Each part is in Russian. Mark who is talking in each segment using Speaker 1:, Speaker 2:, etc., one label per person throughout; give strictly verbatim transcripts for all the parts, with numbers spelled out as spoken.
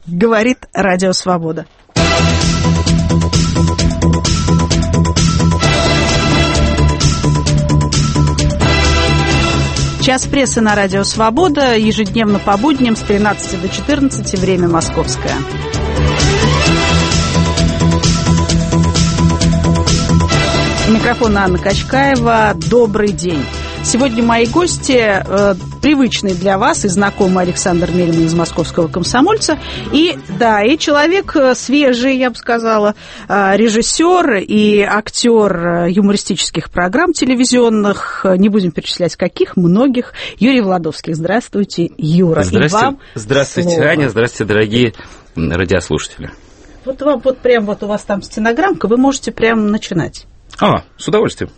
Speaker 1: Говорит Радио Свобода. Час прессы на Радио Свобода. Ежедневно по будням с тринадцати до четырнадцати. Время московское. Микрофон Анна Качкаева. Добрый день. Сегодня мои гости, э, привычный для вас и знакомый Александр Мельман из «Московского комсомольца». И, да, и человек свежий, я бы сказала, э, режиссер и актер юмористических программ телевизионных. Не будем перечислять каких, многих. Юрий Владовский. Здравствуйте, Юра.
Speaker 2: Здравствуйте,
Speaker 1: и вам
Speaker 2: здравствуйте
Speaker 1: слово.
Speaker 2: Аня. Здравствуйте, дорогие радиослушатели.
Speaker 1: Вот вам вот прям вот у вас там стенограммка, вы можете прям начинать.
Speaker 2: А, с удовольствием.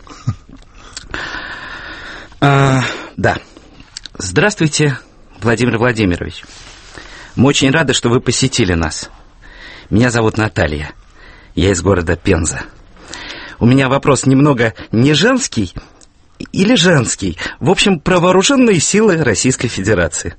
Speaker 2: А, да. Здравствуйте, Владимир Владимирович. Мы очень рады, что вы посетили нас. Меня зовут Наталья. Я из города Пенза. У меня вопрос немного не женский или женский. В общем, про вооруженные силы Российской Федерации.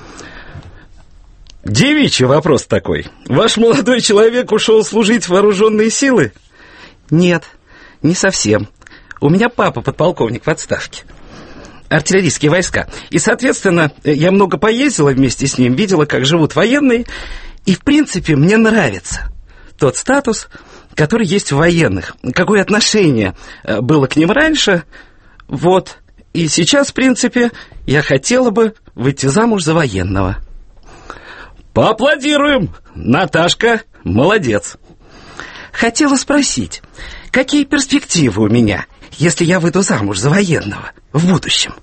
Speaker 2: Девичий вопрос такой. Ваш молодой человек ушел служить в вооруженные силы? Нет, не совсем. У меня папа подполковник в отставке. Артиллерийские войска. И, соответственно, я много поездила вместе с ним, видела, как живут военные. И, в принципе, мне нравится тот статус, который есть у военных. Какое отношение было к ним раньше. Вот. И сейчас, в принципе, я хотела бы выйти замуж за военного. Поаплодируем! Наташка, молодец. Хотела спросить, какие перспективы у меня, если я выйду замуж за военного в будущем?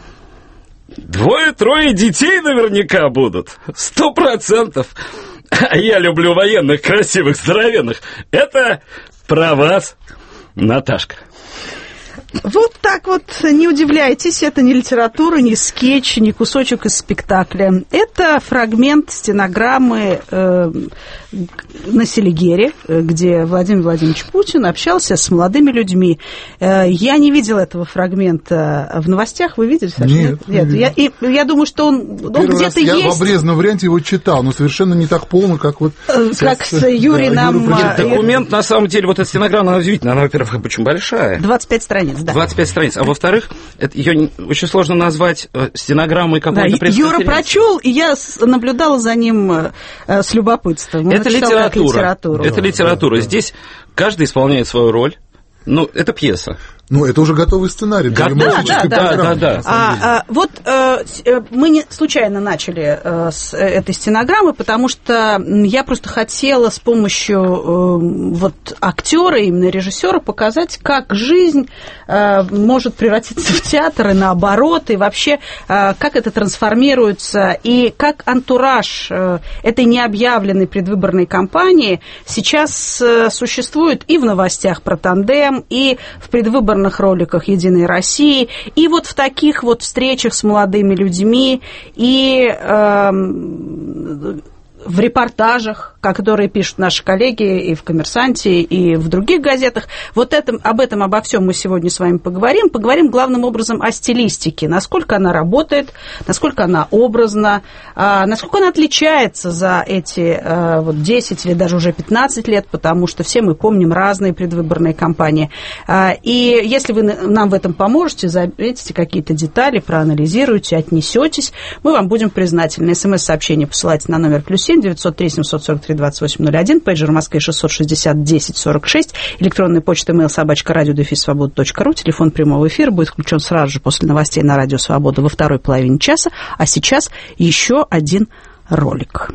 Speaker 2: Двое-трое детей наверняка будут. Сто процентов. А я люблю военных, красивых, здоровенных. Это про вас, Наташка.
Speaker 1: Вот так вот, не удивляйтесь, это не литература, не скетч, не кусочек из спектакля. Это фрагмент стенограммы э, на Селигере, где Владимир Владимирович Путин общался с молодыми людьми. Э, я не видела этого фрагмента в новостях, вы видели, Саша?
Speaker 3: Нет,
Speaker 1: Нет,
Speaker 3: не
Speaker 1: я, и, я думаю, что он, он где-то
Speaker 3: я
Speaker 1: есть.
Speaker 3: Я в обрезанном варианте его читал, но совершенно не так полно, как вот...
Speaker 1: Как
Speaker 3: сейчас,
Speaker 1: с Юрий
Speaker 3: да,
Speaker 1: нам...
Speaker 3: Юра
Speaker 2: Нет, документ, на самом деле, вот эта стенограмма, она удивительная. Она, во-первых, очень большая.
Speaker 1: двадцать пять страниц, да.
Speaker 2: двадцать пять страниц. А во-вторых, это, ее очень сложно назвать стенограммой какой-то
Speaker 1: Да,
Speaker 2: пресс-конференции.
Speaker 1: Юра прочел, и я наблюдала за ним э, с любопытством. Он
Speaker 2: Это литература.
Speaker 1: литературу.
Speaker 2: Это литература. Здесь каждый исполняет свою роль. Ну, это пьеса.
Speaker 3: Ну, это уже готовый сценарий.
Speaker 2: Да,
Speaker 3: да,
Speaker 1: да, да,
Speaker 2: да, да.
Speaker 1: А, а, вот э, мы не случайно начали э, с этой стенограммы, потому что я просто хотела с помощью э, вот актера, именно режиссера, показать, как жизнь э, может превратиться в театр и наоборот, и вообще э, как это трансформируется, и как антураж э, этой необъявленной предвыборной кампании сейчас э, существует и в новостях про тандем, и в предвыборных роликах «Единой России», и вот в таких вот встречах с молодыми людьми, и э, в репортажах, которые пишут наши коллеги и в «Коммерсанте», и в других газетах. Вот это, об этом, обо всем мы сегодня с вами поговорим. Поговорим главным образом о стилистике, насколько она работает, насколько она образна, насколько она отличается за эти вот, десять или даже уже пятнадцать лет, потому что все мы помним разные предвыборные кампании. И если вы нам в этом поможете, заметите какие-то детали, проанализируете, отнесетесь, мы вам будем признательны. СМС-сообщение посылайте на номер плюс семь девятьсот три семьсот сорок три двадцать восемь ноль один, пейджер в Москве шестьсот шестьдесят десять сорок шесть, электронная почта mail собачка радио дефис свобода точка ру, телефон прямого эфира будет включен сразу же после новостей на Радио Свобода во второй половине часа, а сейчас еще один ролик.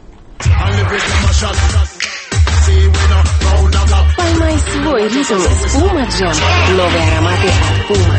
Speaker 4: Поймай свой ритм с Puma Jam. Новые ароматы от Puma.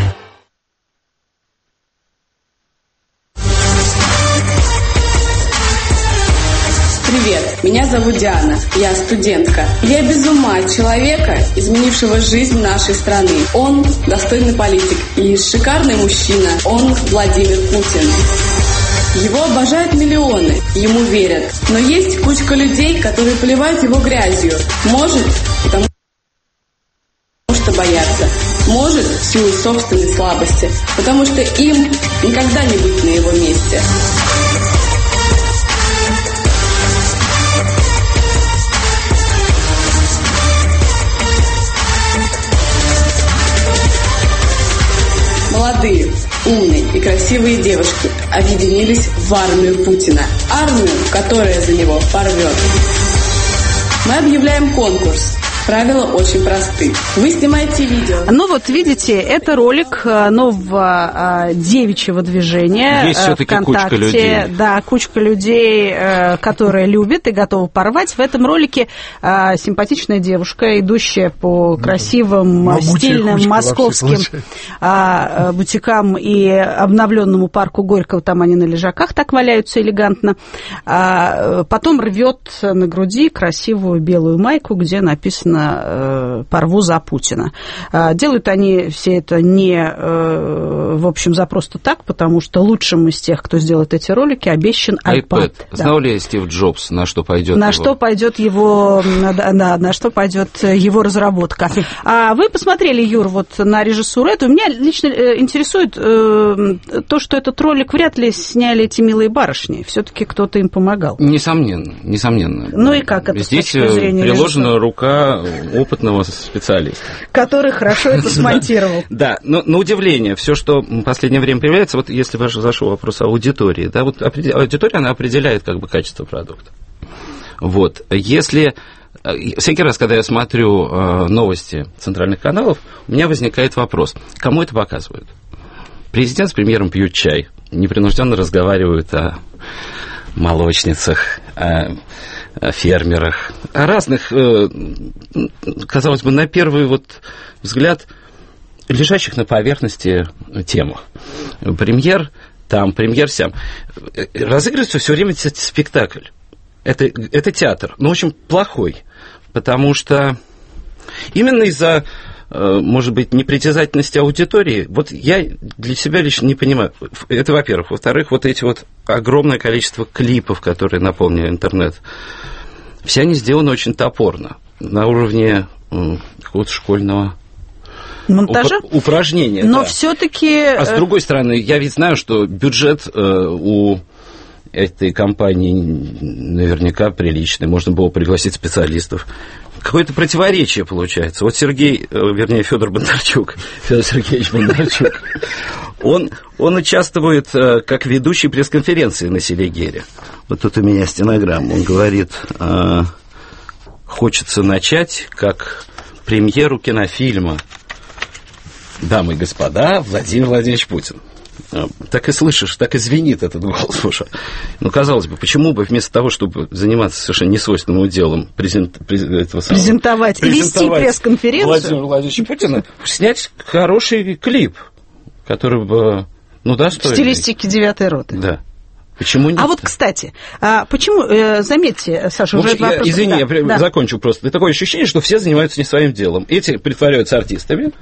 Speaker 5: Привет, меня зовут Диана, я студентка. Я без ума от человека, изменившего жизнь нашей страны. Он достойный политик и шикарный мужчина. Он Владимир Путин. Его обожают миллионы, ему верят. Но есть кучка людей, которые поливают его грязью. Может, потому что боятся. Может, в силу собственной слабости. Потому что им никогда не быть на его месте. красивые девушки объединились в армию Путина. Армию, которая за него порвет. Мы объявляем конкурс. Правила очень просты. Вы снимаете видео.
Speaker 1: Ну вот, видите, это ролик нового девичьего движения.
Speaker 2: Есть все-таки кучка людей.
Speaker 1: Да, кучка людей, которые любят и готовы порвать. В этом ролике симпатичная девушка, идущая по красивым,
Speaker 3: Могучая
Speaker 1: стильным московским бутикам и обновленному парку Горького. Там они на лежаках так валяются элегантно. Потом рвет на груди красивую белую майку, где написано «Порву за Путина». Делают они все это не, в общем, за просто так, потому что лучшим из тех, кто сделает эти ролики, обещан iPad.
Speaker 2: iPad.
Speaker 1: Да.
Speaker 2: Знал ли Стив Джобс, на что пойдет
Speaker 1: на
Speaker 2: его?
Speaker 1: что пойдет его, на, на, на что пойдет его разработка. А вы посмотрели, Юр, вот на режиссуру эту. Меня лично интересует э, то, что этот ролик вряд ли сняли эти милые барышни. Все-таки кто-то им помогал.
Speaker 2: Несомненно, несомненно.
Speaker 1: Ну и как это
Speaker 2: здесь
Speaker 1: с точки зрения
Speaker 2: приложена
Speaker 1: режиссера?
Speaker 2: Рука опытного специалиста.
Speaker 1: Который хорошо это смонтировал.
Speaker 2: Да, но на удивление, все, что в последнее время появляется, вот если ваш зашел вопрос о аудитории, да, вот аудитория, она определяет как бы качество продукта. Вот, если... Всякий раз, когда я смотрю новости центральных каналов, у меня возникает вопрос, кому это показывают? Президент с премьером пьют чай, непринужденно разговаривают о молочницах, о фермерах, о разных, казалось бы, на первый вот взгляд, лежащих на поверхности темах. Премьер там, премьер сям. Разыгрывается все время спектакль. Это, это театр, но очень плохой, потому что именно из-за, может быть, непритязательности аудитории, вот я для себя лично не понимаю, это, во-первых. Во-вторых, вот эти вот огромное количество клипов, которые наполнили интернет, все они сделаны очень топорно, на уровне какого-то школьного
Speaker 1: монтажа?
Speaker 2: Уп- упражнения.
Speaker 1: Но
Speaker 2: да.
Speaker 1: все-таки...
Speaker 2: А с другой стороны, я ведь знаю, что бюджет э, у этой компании наверняка приличный, можно было пригласить специалистов. Какое-то противоречие получается. Вот Сергей, вернее, Федор Бондарчук, Федор Сергеевич Бондарчук, он, он участвует как ведущий пресс-конференции на Селигере. Вот тут у меня стенограмма. Он говорит, хочется начать как премьеру кинофильма «Дамы и господа, Владимир Владимирович Путин». Так и слышишь, так и звенит этот голос, слушай. Ну, казалось бы, почему бы вместо того, чтобы заниматься совершенно несвойственным делом, презент, этого самого,
Speaker 1: презентовать, вести пресс-конференцию
Speaker 2: Владимира Владимировича Путина, снять хороший клип, который бы, ну, достойный.
Speaker 1: В стилистике девятой роты.
Speaker 2: Да. Почему нет?
Speaker 1: А вот, кстати, а почему, э, заметьте, Саша,
Speaker 2: ну,
Speaker 1: уже
Speaker 2: я,
Speaker 1: вопрос...
Speaker 2: Извини,
Speaker 1: да,
Speaker 2: я
Speaker 1: да.
Speaker 2: закончу просто. Такое ощущение, что все занимаются не своим делом. Эти притворяются артистами.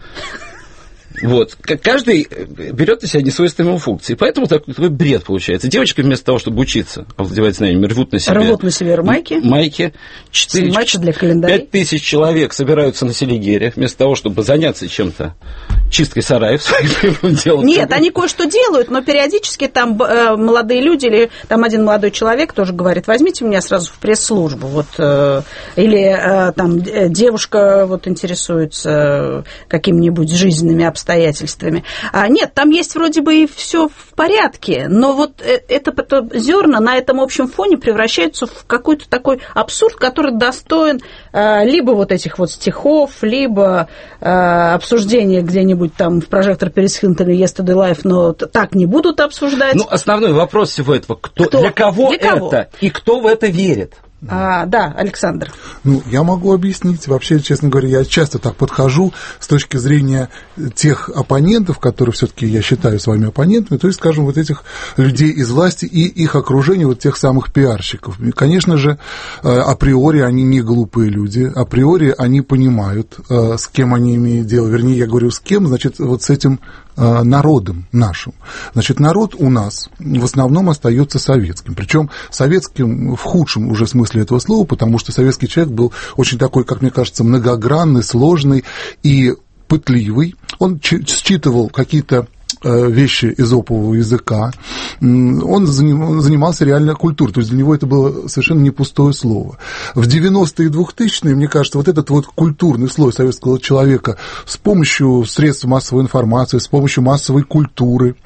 Speaker 2: Вот. Каждый берет на себя несвойственные функции. Поэтому такой, такой бред получается. Девочки вместо того, чтобы учиться, овладевать знаниями, рвут на себе...
Speaker 1: Рвут на себе майки.
Speaker 2: Майки.
Speaker 1: Майки для календарей.
Speaker 2: Пять тысяч человек собираются на Селигере, вместо того, чтобы заняться чем-то, чисткой сараев своим делом.
Speaker 1: Нет, они кое-что делают, но периодически там э, молодые люди, или там один молодой человек тоже говорит, возьмите меня сразу в пресс-службу. Вот, э, или э, там девушка вот, интересуется какими-нибудь жизненными обстоятельствами. обстоятельствами. А, нет, там есть вроде бы и все в порядке, но вот это, это зерна на этом общем фоне превращаются в какой-то такой абсурд, который достоин а, либо вот этих вот стихов, либо а, обсуждения где-нибудь там в прожектор перед Хинтон и Yesterday Life, но так не будут обсуждать.
Speaker 2: Ну, основной вопрос всего этого, кто,
Speaker 1: кто?
Speaker 2: Для, кого
Speaker 1: для кого
Speaker 2: это и кто в это верит?
Speaker 1: А, да, Александр.
Speaker 3: Ну, я могу объяснить. Вообще, честно говоря, я часто так подхожу с точки зрения тех оппонентов, которые все-таки я считаю своими оппонентами, то есть, скажем, вот этих людей из власти и их окружения, вот тех самых пиарщиков. И, конечно же, априори они не глупые люди, априори они понимают, с кем они имеют дело. Вернее, я говорю, с кем, значит, вот с этим народом нашим. Значит, народ у нас в основном остается советским. Причем советским в худшем уже смысле этого слова, потому что советский человек был очень такой, как мне кажется, многогранный, сложный и пытливый. Он считывал какие-то вещи эзопового языка, он занимался реально культурой, то есть для него это было совершенно не пустое слово. В девяностые и двухтысячные, мне кажется, вот этот вот культурный слой советского человека с помощью средств массовой информации, с помощью массовой культуры,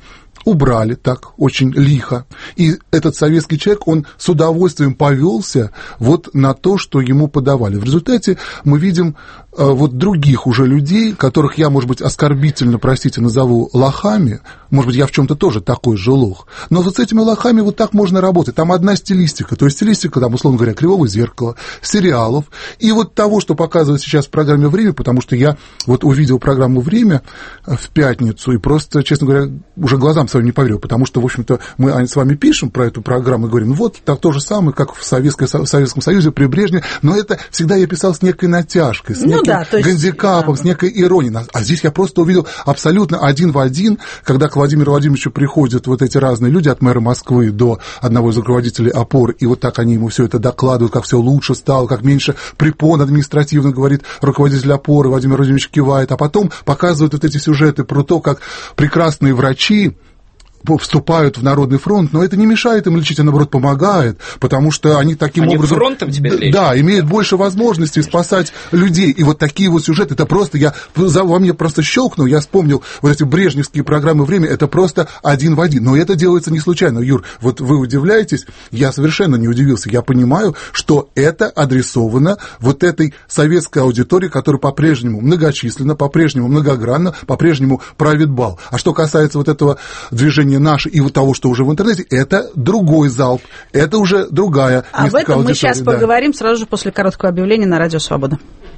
Speaker 3: убрали так очень лихо. И этот советский человек, он с удовольствием повелся вот на то, что ему подавали. В результате мы видим э, вот других уже людей, которых я, может быть, оскорбительно, простите, назову лохами. Может быть, я в чем-то тоже такой же лох. Но вот с этими лохами вот так можно работать. Там одна стилистика. То есть стилистика, там, условно говоря, «Кривого зеркала», сериалов. И вот того, что показывают сейчас в программе «Время», потому что я вот увидел программу «Время» в пятницу и просто, честно говоря, уже глазам своим не поверил, потому что, в общем-то, мы с вами пишем про эту программу и говорим, ну вот так, то же самое, как в, Советской, в Советском Союзе при Брежневе, но это всегда я писал с некой натяжкой, с ну неким да, есть, гандикапом, да. с некой иронией. А здесь я просто увидел абсолютно один в один, когда к Владимиру Владимировичу приходят вот эти разные люди, от мэра Москвы до одного из руководителей ОПОР, и вот так они ему все это докладывают, как все лучше стало, как меньше препон административно, говорит руководитель ОПОРы, Владимир Владимирович кивает, а потом показывают вот эти сюжеты про то, как прекрасные врачи вступают в Народный фронт, но это не мешает им лечить, а наоборот помогает, потому что они таким
Speaker 2: они
Speaker 3: образом...
Speaker 2: фронтом теперь лечат?
Speaker 3: Да, имеют больше возможностей спасать людей. И вот такие вот сюжеты, это просто, я во мне просто щелкнул, я вспомнил вот эти брежневские программы «Время», это просто один в один. Но это делается не случайно, Юр. Вот вы удивляетесь, я совершенно не удивился. Я понимаю, что это адресовано вот этой советской аудитории, которая по-прежнему многочисленна, по-прежнему многогранна, по-прежнему правит бал. А что касается вот этого движения наши и вот того, что уже в интернете, это другой залп, это уже другая.
Speaker 1: Об этом мы сейчас да. поговорим сразу же после короткого объявления на Радио Свобода.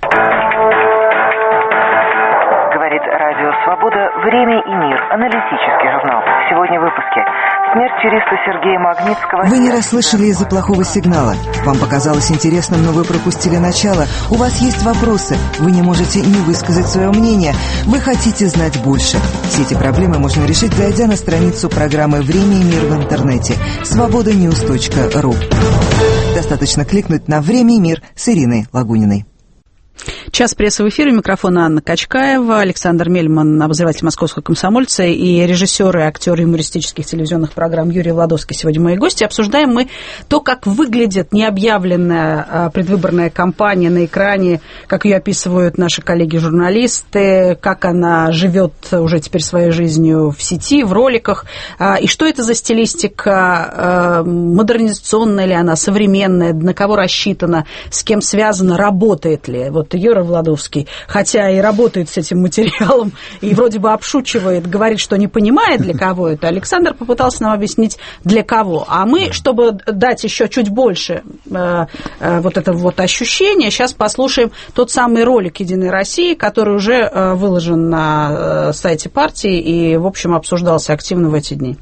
Speaker 6: Говорит Радио Свобода, «Время и мир», аналитический журнал. Сегодня в выпуске. Смерть юриста Сергея Магнитского.
Speaker 7: Вы не расслышали из-за плохого сигнала. Вам показалось интересным, но вы пропустили начало. У вас есть вопросы. Вы не можете не высказать свое мнение. Вы хотите знать больше. Все эти проблемы можно решить, зайдя на страницу программы «Время и мир» в интернете. свобода ньюс точка ру. Достаточно кликнуть на «Время и мир» с Ириной Лагуниной.
Speaker 1: Час прессы в эфире. Микрофон Анна Качкаева, Александр Мельман, обозреватель «Московского комсомольца», и режиссер и актер юмористических телевизионных программ Юрий Ладовский сегодня мои гости. Обсуждаем мы то, как выглядит необъявленная предвыборная кампания на экране, как ее описывают наши коллеги-журналисты, как она живет уже теперь своей жизнью в сети, в роликах, и что это за стилистика, модернизационная ли она, современная, на кого рассчитана, с кем связана, работает ли. Вот Юра Владовский, хотя и работает с этим материалом, и вроде бы обшучивает, говорит, что не понимает, для кого это. Александр попытался нам объяснить, для кого. А мы, чтобы дать еще чуть больше э, э, вот этого вот ощущения, сейчас послушаем тот самый ролик «Единой России», который уже э, выложен на э, сайте партии и, в общем, обсуждался активно в эти дни.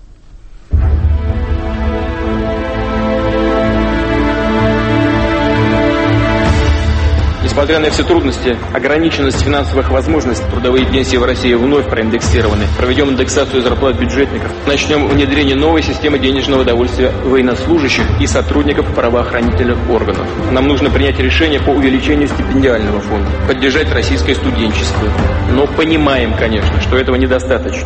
Speaker 8: Несмотря на все трудности, ограниченность финансовых возможностей, трудовые пенсии в России вновь проиндексированы. Проведем индексацию зарплат бюджетников. Начнем внедрение новой системы денежного довольствия военнослужащих и сотрудников правоохранительных органов. Нам нужно принять решение по увеличению стипендиального фонда, поддержать российское студенчество. Но понимаем, конечно, что этого недостаточно.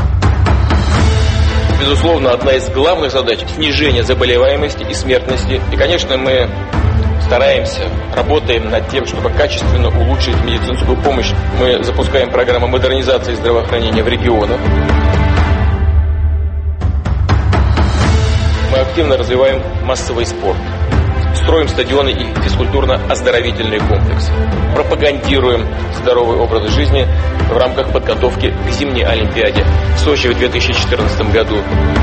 Speaker 8: Безусловно, одна из главных задач – снижение заболеваемости и смертности. И, конечно, мы стараемся, работаем над тем, чтобы качественно улучшить медицинскую помощь. Мы запускаем программу модернизации здравоохранения в регионах. Мы активно развиваем массовый спорт. Строим стадионы и физкультурно-оздоровительные комплексы. Пропагандируем здоровый образ жизни в рамках подготовки к зимней Олимпиаде в Сочи в две тысячи четырнадцатом году.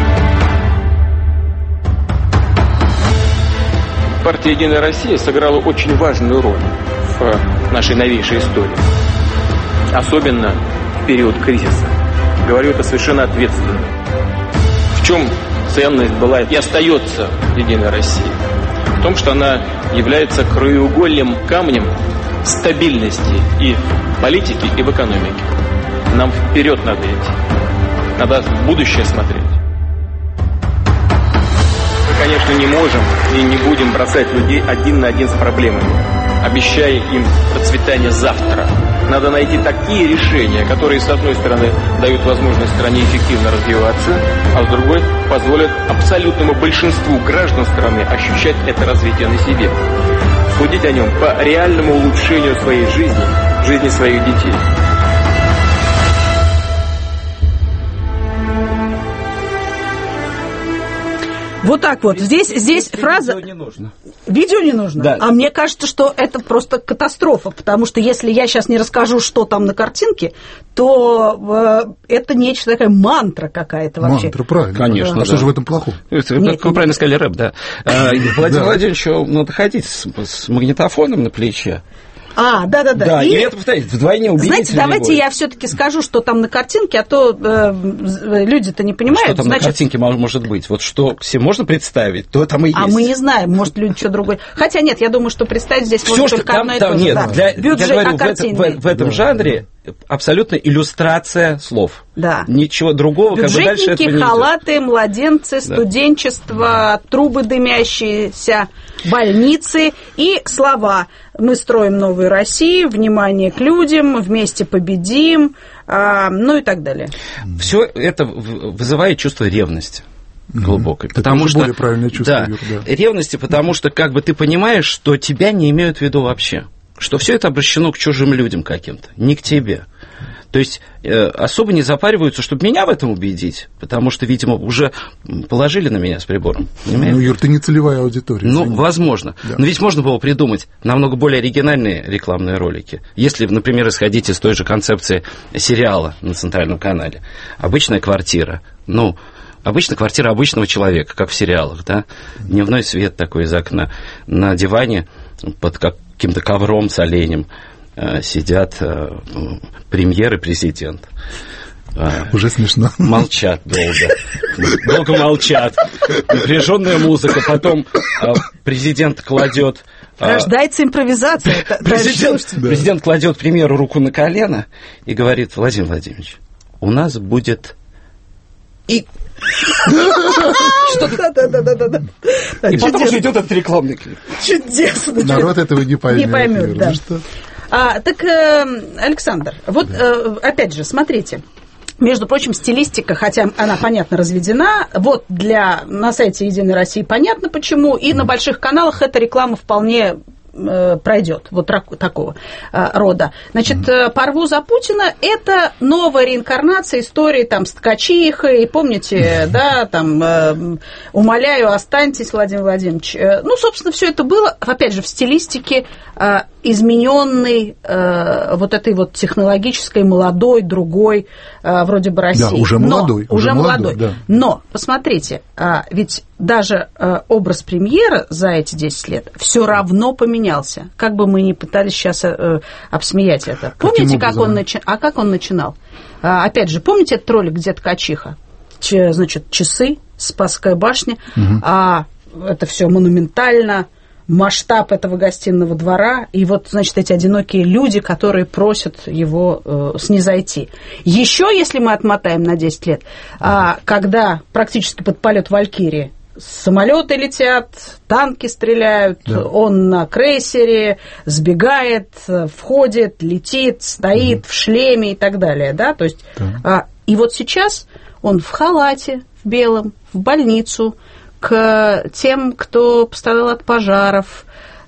Speaker 8: Партия «Единая Россия» сыграла очень важную роль в нашей новейшей истории. Особенно в период кризиса. Говорю это совершенно ответственно. В чем ценность была и остается «Единой России»? В том, что она является краеугольным камнем стабильности и в политике, и в экономике. Нам вперед надо идти. Надо в будущее смотреть. Мы, конечно, не можем и не будем бросать людей один на один с проблемами, обещая им процветание завтра. Надо найти такие решения, которые, с одной стороны, дают возможность стране эффективно развиваться, а с другой позволят абсолютному большинству граждан страны ощущать это развитие на себе. Судить о нем по реальному улучшению своей жизни, жизни своих детей.
Speaker 1: Вот так вот. Здесь, здесь фраза...
Speaker 2: Видео не нужно.
Speaker 1: Видео не нужно?
Speaker 2: Да.
Speaker 1: А мне кажется, что это просто катастрофа, потому что если я сейчас не расскажу, что там на картинке, то э, это нечто такая мантра какая-то вообще.
Speaker 3: Мантра, правильно.
Speaker 2: Конечно,
Speaker 3: А
Speaker 2: да.
Speaker 3: что же в этом плохого?
Speaker 2: Вы
Speaker 1: Нет,
Speaker 2: вы правильно сказали, рэп, да. А, Владимир
Speaker 3: Да.
Speaker 2: Владимировичу надо ходить с, с магнитофоном на плече.
Speaker 1: А, да-да-да.
Speaker 2: Да, и,
Speaker 1: И,
Speaker 2: это, повторяйте, вдвойне убедительнее
Speaker 1: знаете, давайте
Speaker 2: будет.
Speaker 1: я все-таки скажу, что там на картинке, а то э, люди-то не понимают.
Speaker 2: Что там
Speaker 1: Значит,
Speaker 2: на картинке мо- может быть? Вот что себе можно представить, то там и есть.
Speaker 1: а мы не знаем, может, люди что другое. Хотя нет, я думаю, что представить здесь
Speaker 2: Всё,
Speaker 1: можно
Speaker 2: что
Speaker 1: только
Speaker 2: там,
Speaker 1: одно и
Speaker 2: там
Speaker 1: то же.
Speaker 2: нет,
Speaker 1: Да.
Speaker 2: для,
Speaker 1: Бюджет,
Speaker 2: я говорю,
Speaker 1: а
Speaker 2: в, этом,
Speaker 1: картинный?
Speaker 2: в, в этом
Speaker 3: Да.
Speaker 2: жанре абсолютно иллюстрация слов.
Speaker 1: Да.
Speaker 2: Ничего другого, как бы дальше этого
Speaker 1: Бюджетники,
Speaker 2: не идет.
Speaker 1: халаты, младенцы, студенчество, трубы дымящиеся, больницы и слова. Мы строим новую Россию, внимание к людям, вместе победим, а, ну и так далее.
Speaker 2: Все это в- вызывает чувство ревности глубокой.
Speaker 3: Это
Speaker 2: Потому
Speaker 3: уже
Speaker 2: что,
Speaker 3: более правильное чувство,
Speaker 2: да,
Speaker 3: Юр, да.
Speaker 2: ревности, потому что как бы ты понимаешь, что тебя не имеют в виду вообще. Что все это обращено к чужим людям каким-то, не к тебе. То есть э, особо не запариваются, чтобы меня в этом убедить, потому что, видимо, уже положили на меня с прибором. Понимаете?
Speaker 3: Ну, Юр, ты не целевая аудитория.
Speaker 2: Ну,
Speaker 3: извини.
Speaker 2: возможно.
Speaker 3: Да.
Speaker 2: Но ведь можно было придумать намного более оригинальные рекламные ролики. Если, например, исходить из той же концепции сериала на Центральном канале. Обычная квартира. Ну, обычно квартира обычного человека, как в сериалах, да? Дневной свет такой из окна. На диване под каким-то ковром с оленем э, сидят э, премьер и президент. Э,
Speaker 3: Уже смешно.
Speaker 2: Молчат долго. Долго молчат. Напряженная музыка. Потом э, президент кладет... э,
Speaker 1: Рождается импровизация. Это-
Speaker 2: Президент,
Speaker 1: слушайте.
Speaker 2: президент кладет премьеру руку на колено и говорит: Владимир Владимирович, у нас будет... И...
Speaker 1: Да-да-да-да-да.
Speaker 2: И потом уже идет этот рекламный клип.
Speaker 1: Чудесно.
Speaker 3: Народ этого не поймет.
Speaker 1: Не поймет,
Speaker 3: Юр.
Speaker 1: да.
Speaker 3: Ну что?
Speaker 1: А, так, э, Александр, вот э, опять же, смотрите. Между прочим, стилистика, хотя она, понятно, разведена, вот для, на сайте «Единой России» понятно почему, и на больших каналах эта реклама вполне э, пройдет, вот рак- такого э, рода. Значит, э, «Порву за Путина» – это новая реинкарнация истории там с ткачихой, помните, да, там, э, «Умоляю, останьтесь, Владимир Владимирович». Э, ну, собственно, все это было, опять же, в стилистике э, измененной э, вот этой вот технологической, молодой, другой, э, вроде бы России.
Speaker 3: Да, уже
Speaker 1: Но-
Speaker 3: молодой,
Speaker 1: уже
Speaker 3: уже
Speaker 1: молодой.
Speaker 3: молодой, да.
Speaker 1: Но, посмотрите, а, ведь даже э, образ премьера за эти десять лет все равно поменялся. Как бы мы ни пытались сейчас э, обсмеять это. Помните, как он, начи... а как он начинал? А, опять же, помните этот ролик, где ткачиха? Ч, значит, часы, Спасская башня,
Speaker 3: Угу.
Speaker 1: а это все монументально, масштаб этого гостиного двора, и вот, значит, эти одинокие люди, которые просят его э, снизойти. Еще, если мы отмотаем на десять лет, а, когда практически под полет Валькирии самолеты летят, танки стреляют,
Speaker 3: Да.
Speaker 1: он на крейсере сбегает, входит, летит, стоит в шлеме и так далее, да, то есть,
Speaker 3: Да.
Speaker 1: а, и вот сейчас он в халате, в белом, в больницу, к тем, кто пострадал от пожаров,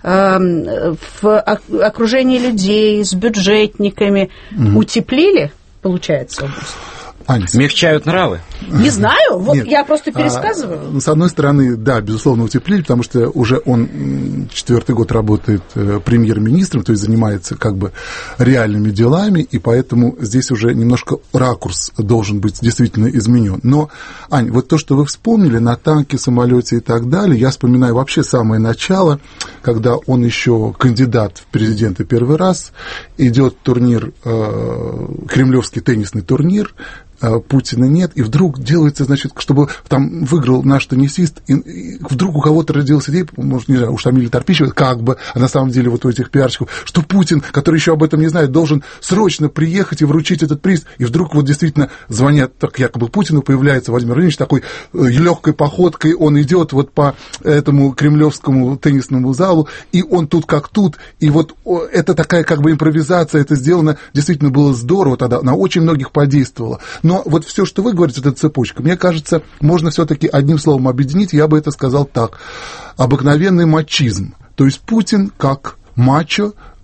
Speaker 1: э, в окружении людей, с бюджетниками. Утеплили, получается, область?
Speaker 3: Аня,
Speaker 2: Смягчают нравы.
Speaker 1: Не знаю, вот
Speaker 3: Нет.
Speaker 1: я просто
Speaker 3: А,
Speaker 1: пересказываю.
Speaker 3: с одной стороны, да, безусловно, утеплили, потому что уже он м, четвертый год работает э, премьер-министром, то есть занимается как бы реальными делами, и поэтому здесь уже немножко ракурс должен быть действительно изменен. Но, Ань, вот то, что вы вспомнили на танке, самолете и так далее, я вспоминаю вообще самое начало, когда он еще кандидат в президенты первый раз, идет турнир, э, кремлевский теннисный турнир, Путина нет, и вдруг делается, значит, чтобы там выиграл наш теннисист, и, и вдруг у кого-то родилась идея, может, не знаю, у Шамиля Торпищева, как бы, а на самом деле вот у этих пиарщиков, что Путин, который еще об этом не знает, должен срочно приехать и вручить этот приз, и вдруг вот действительно звонят, так якобы Путину, появляется Владимир Владимирович такой легкой походкой, он идет вот по этому кремлевскому теннисному залу, и он тут как тут, и вот это такая как бы импровизация, это сделано, действительно было здорово тогда, на очень многих подействовало. Но вот все, что вы говорите, эта цепочка, мне кажется, можно все-таки одним словом объединить, я бы это сказал так. Обыкновенный мачизм. То есть Путин как мачо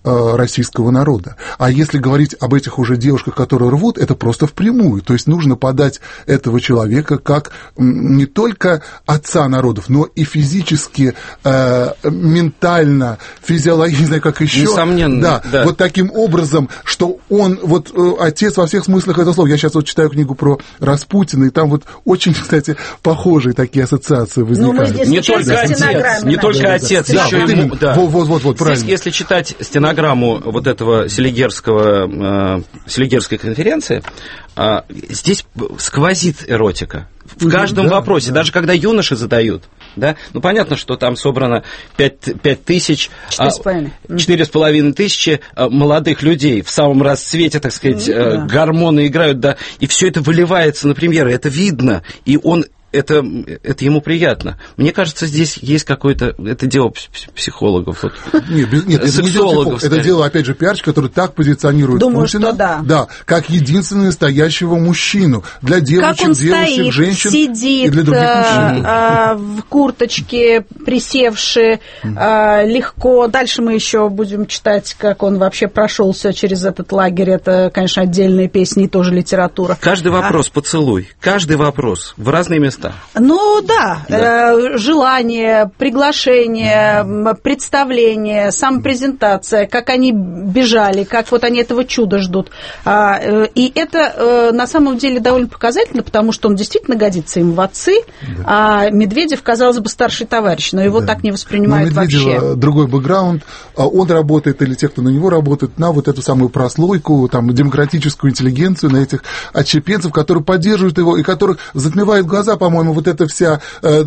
Speaker 3: э, российского народа. А если говорить об этих уже девушках, которые рвут, это просто впрямую. То есть нужно подать этого человека как м, не только отца народов, но и физически, э, ментально, физиологически, не знаю, как еще.
Speaker 2: Несомненно.
Speaker 3: Да,
Speaker 2: да.
Speaker 3: Вот таким образом, что он, вот э, отец во всех смыслах этого слова. Я сейчас вот читаю книгу про Распутина, и там вот очень, кстати, похожие такие ассоциации возникают.
Speaker 1: Ну,
Speaker 2: не только отец, не только
Speaker 3: да,
Speaker 2: отец,
Speaker 3: да,
Speaker 2: еще
Speaker 3: да,
Speaker 2: ему,
Speaker 3: вот,
Speaker 2: да.
Speaker 3: вот, вот, вот, вот, правильно.
Speaker 2: Здесь, если читать стенограмму вот этого селигерского, э, селигерской конференции, э, здесь сквозит эротика. В каждом
Speaker 3: да,
Speaker 2: вопросе,
Speaker 3: да.
Speaker 2: даже когда юноши задают, да, ну понятно, что там собрано пять тысяч, четыре с половиной тысячи молодых людей в самом расцвете, так сказать, ну, да. гормоны играют, да, и все это выливается на премьеры, это видно, и он Это, это ему приятно. Мне кажется, здесь есть какое-то... Это дело психологов. Вот.
Speaker 3: Нет, без, нет это не дело психологов. Это дело, опять же, пиарщик, который так позиционирует
Speaker 1: Думаю,
Speaker 3: Путина.
Speaker 1: Что да.
Speaker 3: да, как единственного настоящего мужчину. Для девочек,
Speaker 1: как он
Speaker 3: девушек,
Speaker 1: стоит,
Speaker 3: женщин
Speaker 1: сидит,
Speaker 3: и для других мужчин.
Speaker 1: А, в курточке, присевши, а, легко. Дальше мы еще будем читать, как он вообще прошелся через этот лагерь. Это, конечно, отдельные песни и тоже литература.
Speaker 2: Каждый вопрос
Speaker 1: а...
Speaker 2: поцелуй. Каждый вопрос в разные места.
Speaker 1: Ну да,
Speaker 2: да.
Speaker 1: Э, желание, приглашение, представление, самопрезентация, как они бежали, как вот они этого чуда ждут. А, э, и это э, на самом деле довольно показательно, потому что он действительно годится им в отцы, да. А Медведев, казалось бы, старший товарищ, но его да. так не воспринимают
Speaker 3: но Медведева
Speaker 1: вообще.
Speaker 3: Другой бэкграунд, он работает, или те, кто на него работает, на вот эту самую прослойку, там, демократическую интеллигенцию, на этих отщепенцев, которые поддерживают его и которых затмевают глаза, по-моему, вот эта вся э,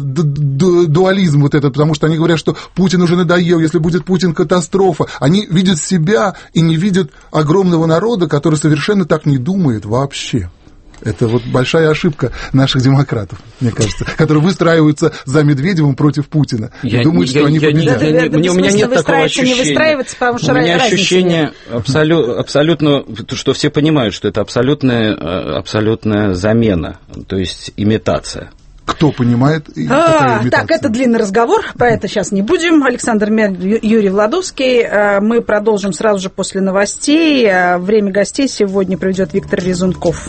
Speaker 3: дуализм вот этот, потому что они говорят, что Путин уже надоел, если будет Путин, катастрофа. Они видят себя и не видят огромного народа, который совершенно так не думает вообще. Это вот большая ошибка наших демократов, мне кажется, которые выстраиваются за Медведевым против Путина
Speaker 2: я,
Speaker 3: и думают,
Speaker 2: я,
Speaker 3: что они
Speaker 2: я,
Speaker 3: победят.
Speaker 2: Я, я, я, мне, у меня нет такого ощущения.
Speaker 1: Не выстраиваться, потому что
Speaker 2: у меня ощущение абсолют, абсолютно, что все понимают, что это абсолютная, абсолютная замена, то есть имитация.
Speaker 3: Кто понимает?
Speaker 1: А, так, это длинный разговор, про это сейчас не будем. Александр Мер, Юрий Владовский. Мы продолжим сразу же после новостей. Время гостей сегодня проведет Виктор Резунков.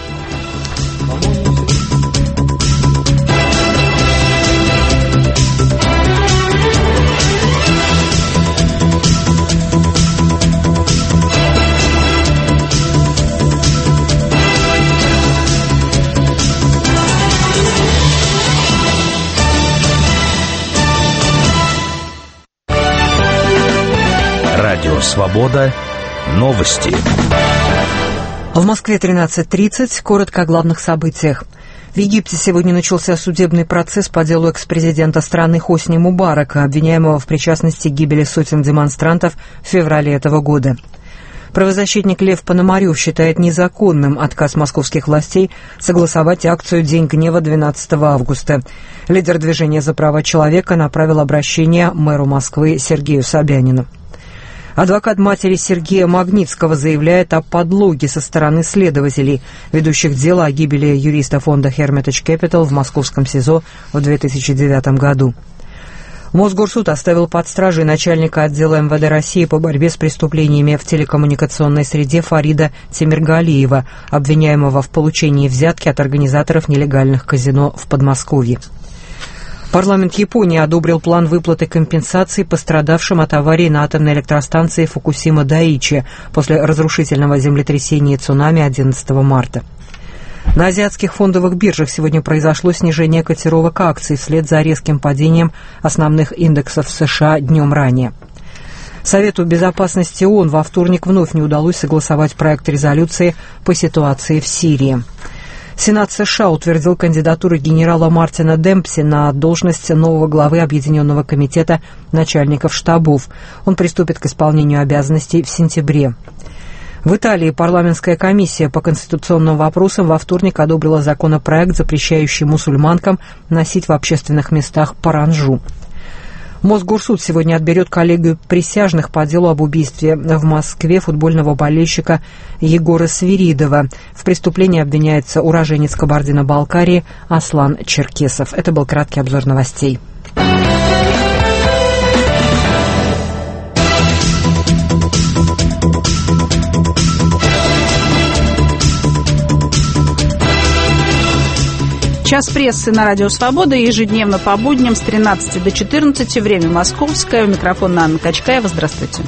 Speaker 9: Радио «Свобода». Новости.
Speaker 7: В Москве тринадцать тридцать. Коротко о главных событиях. В Египте сегодня начался судебный процесс по делу экс-президента страны Хосни Мубарака, обвиняемого в причастности к гибели сотен демонстрантов в феврале этого года. Правозащитник Лев Пономарев считает незаконным отказ московских властей согласовать акцию «День гнева» двенадцатого августа. Лидер движения «За права человека» направил обращение мэру Москвы Сергею Собянину. Адвокат матери Сергея Магнитского заявляет о подлоге со стороны следователей, ведущих дело о гибели юриста фонда Hermitage Capital в московском СИЗО в две тысячи девятом году. Мосгорсуд оставил под стражей начальника отдела эм вэ дэ России по борьбе с преступлениями в телекоммуникационной среде Фарида Темиргалиева, обвиняемого в получении взятки от организаторов нелегальных казино в Подмосковье. Парламент Японии одобрил план выплаты компенсаций пострадавшим от аварии на атомной электростанции Фукусима-Дайичи после разрушительного землетрясения и цунами одиннадцатого марта. На азиатских фондовых биржах сегодня произошло снижение котировок акций вслед за резким падением основных индексов США днем ранее. Совету безопасности ООН во вторник вновь не удалось согласовать проект резолюции по ситуации в Сирии. Сенат США утвердил кандидатуру генерала Мартина Демпси на должность нового главы Объединенного комитета начальников штабов. Он приступит к исполнению обязанностей в сентябре. В Италии парламентская комиссия по конституционным вопросам во вторник одобрила законопроект, запрещающий мусульманкам носить в общественных местах паранджу. Мосгорсуд сегодня отберет коллегию присяжных по делу об убийстве в Москве футбольного болельщика Егора Свиридова. В преступлении обвиняется уроженец Кабардино-Балкарии Аслан Черкесов. Это был краткий обзор новостей.
Speaker 1: Час прессы на Радио Свобода ежедневно по будням с тринадцати до четырнадцати. Время московское. У микрофона Анна Качкаева. Здравствуйте.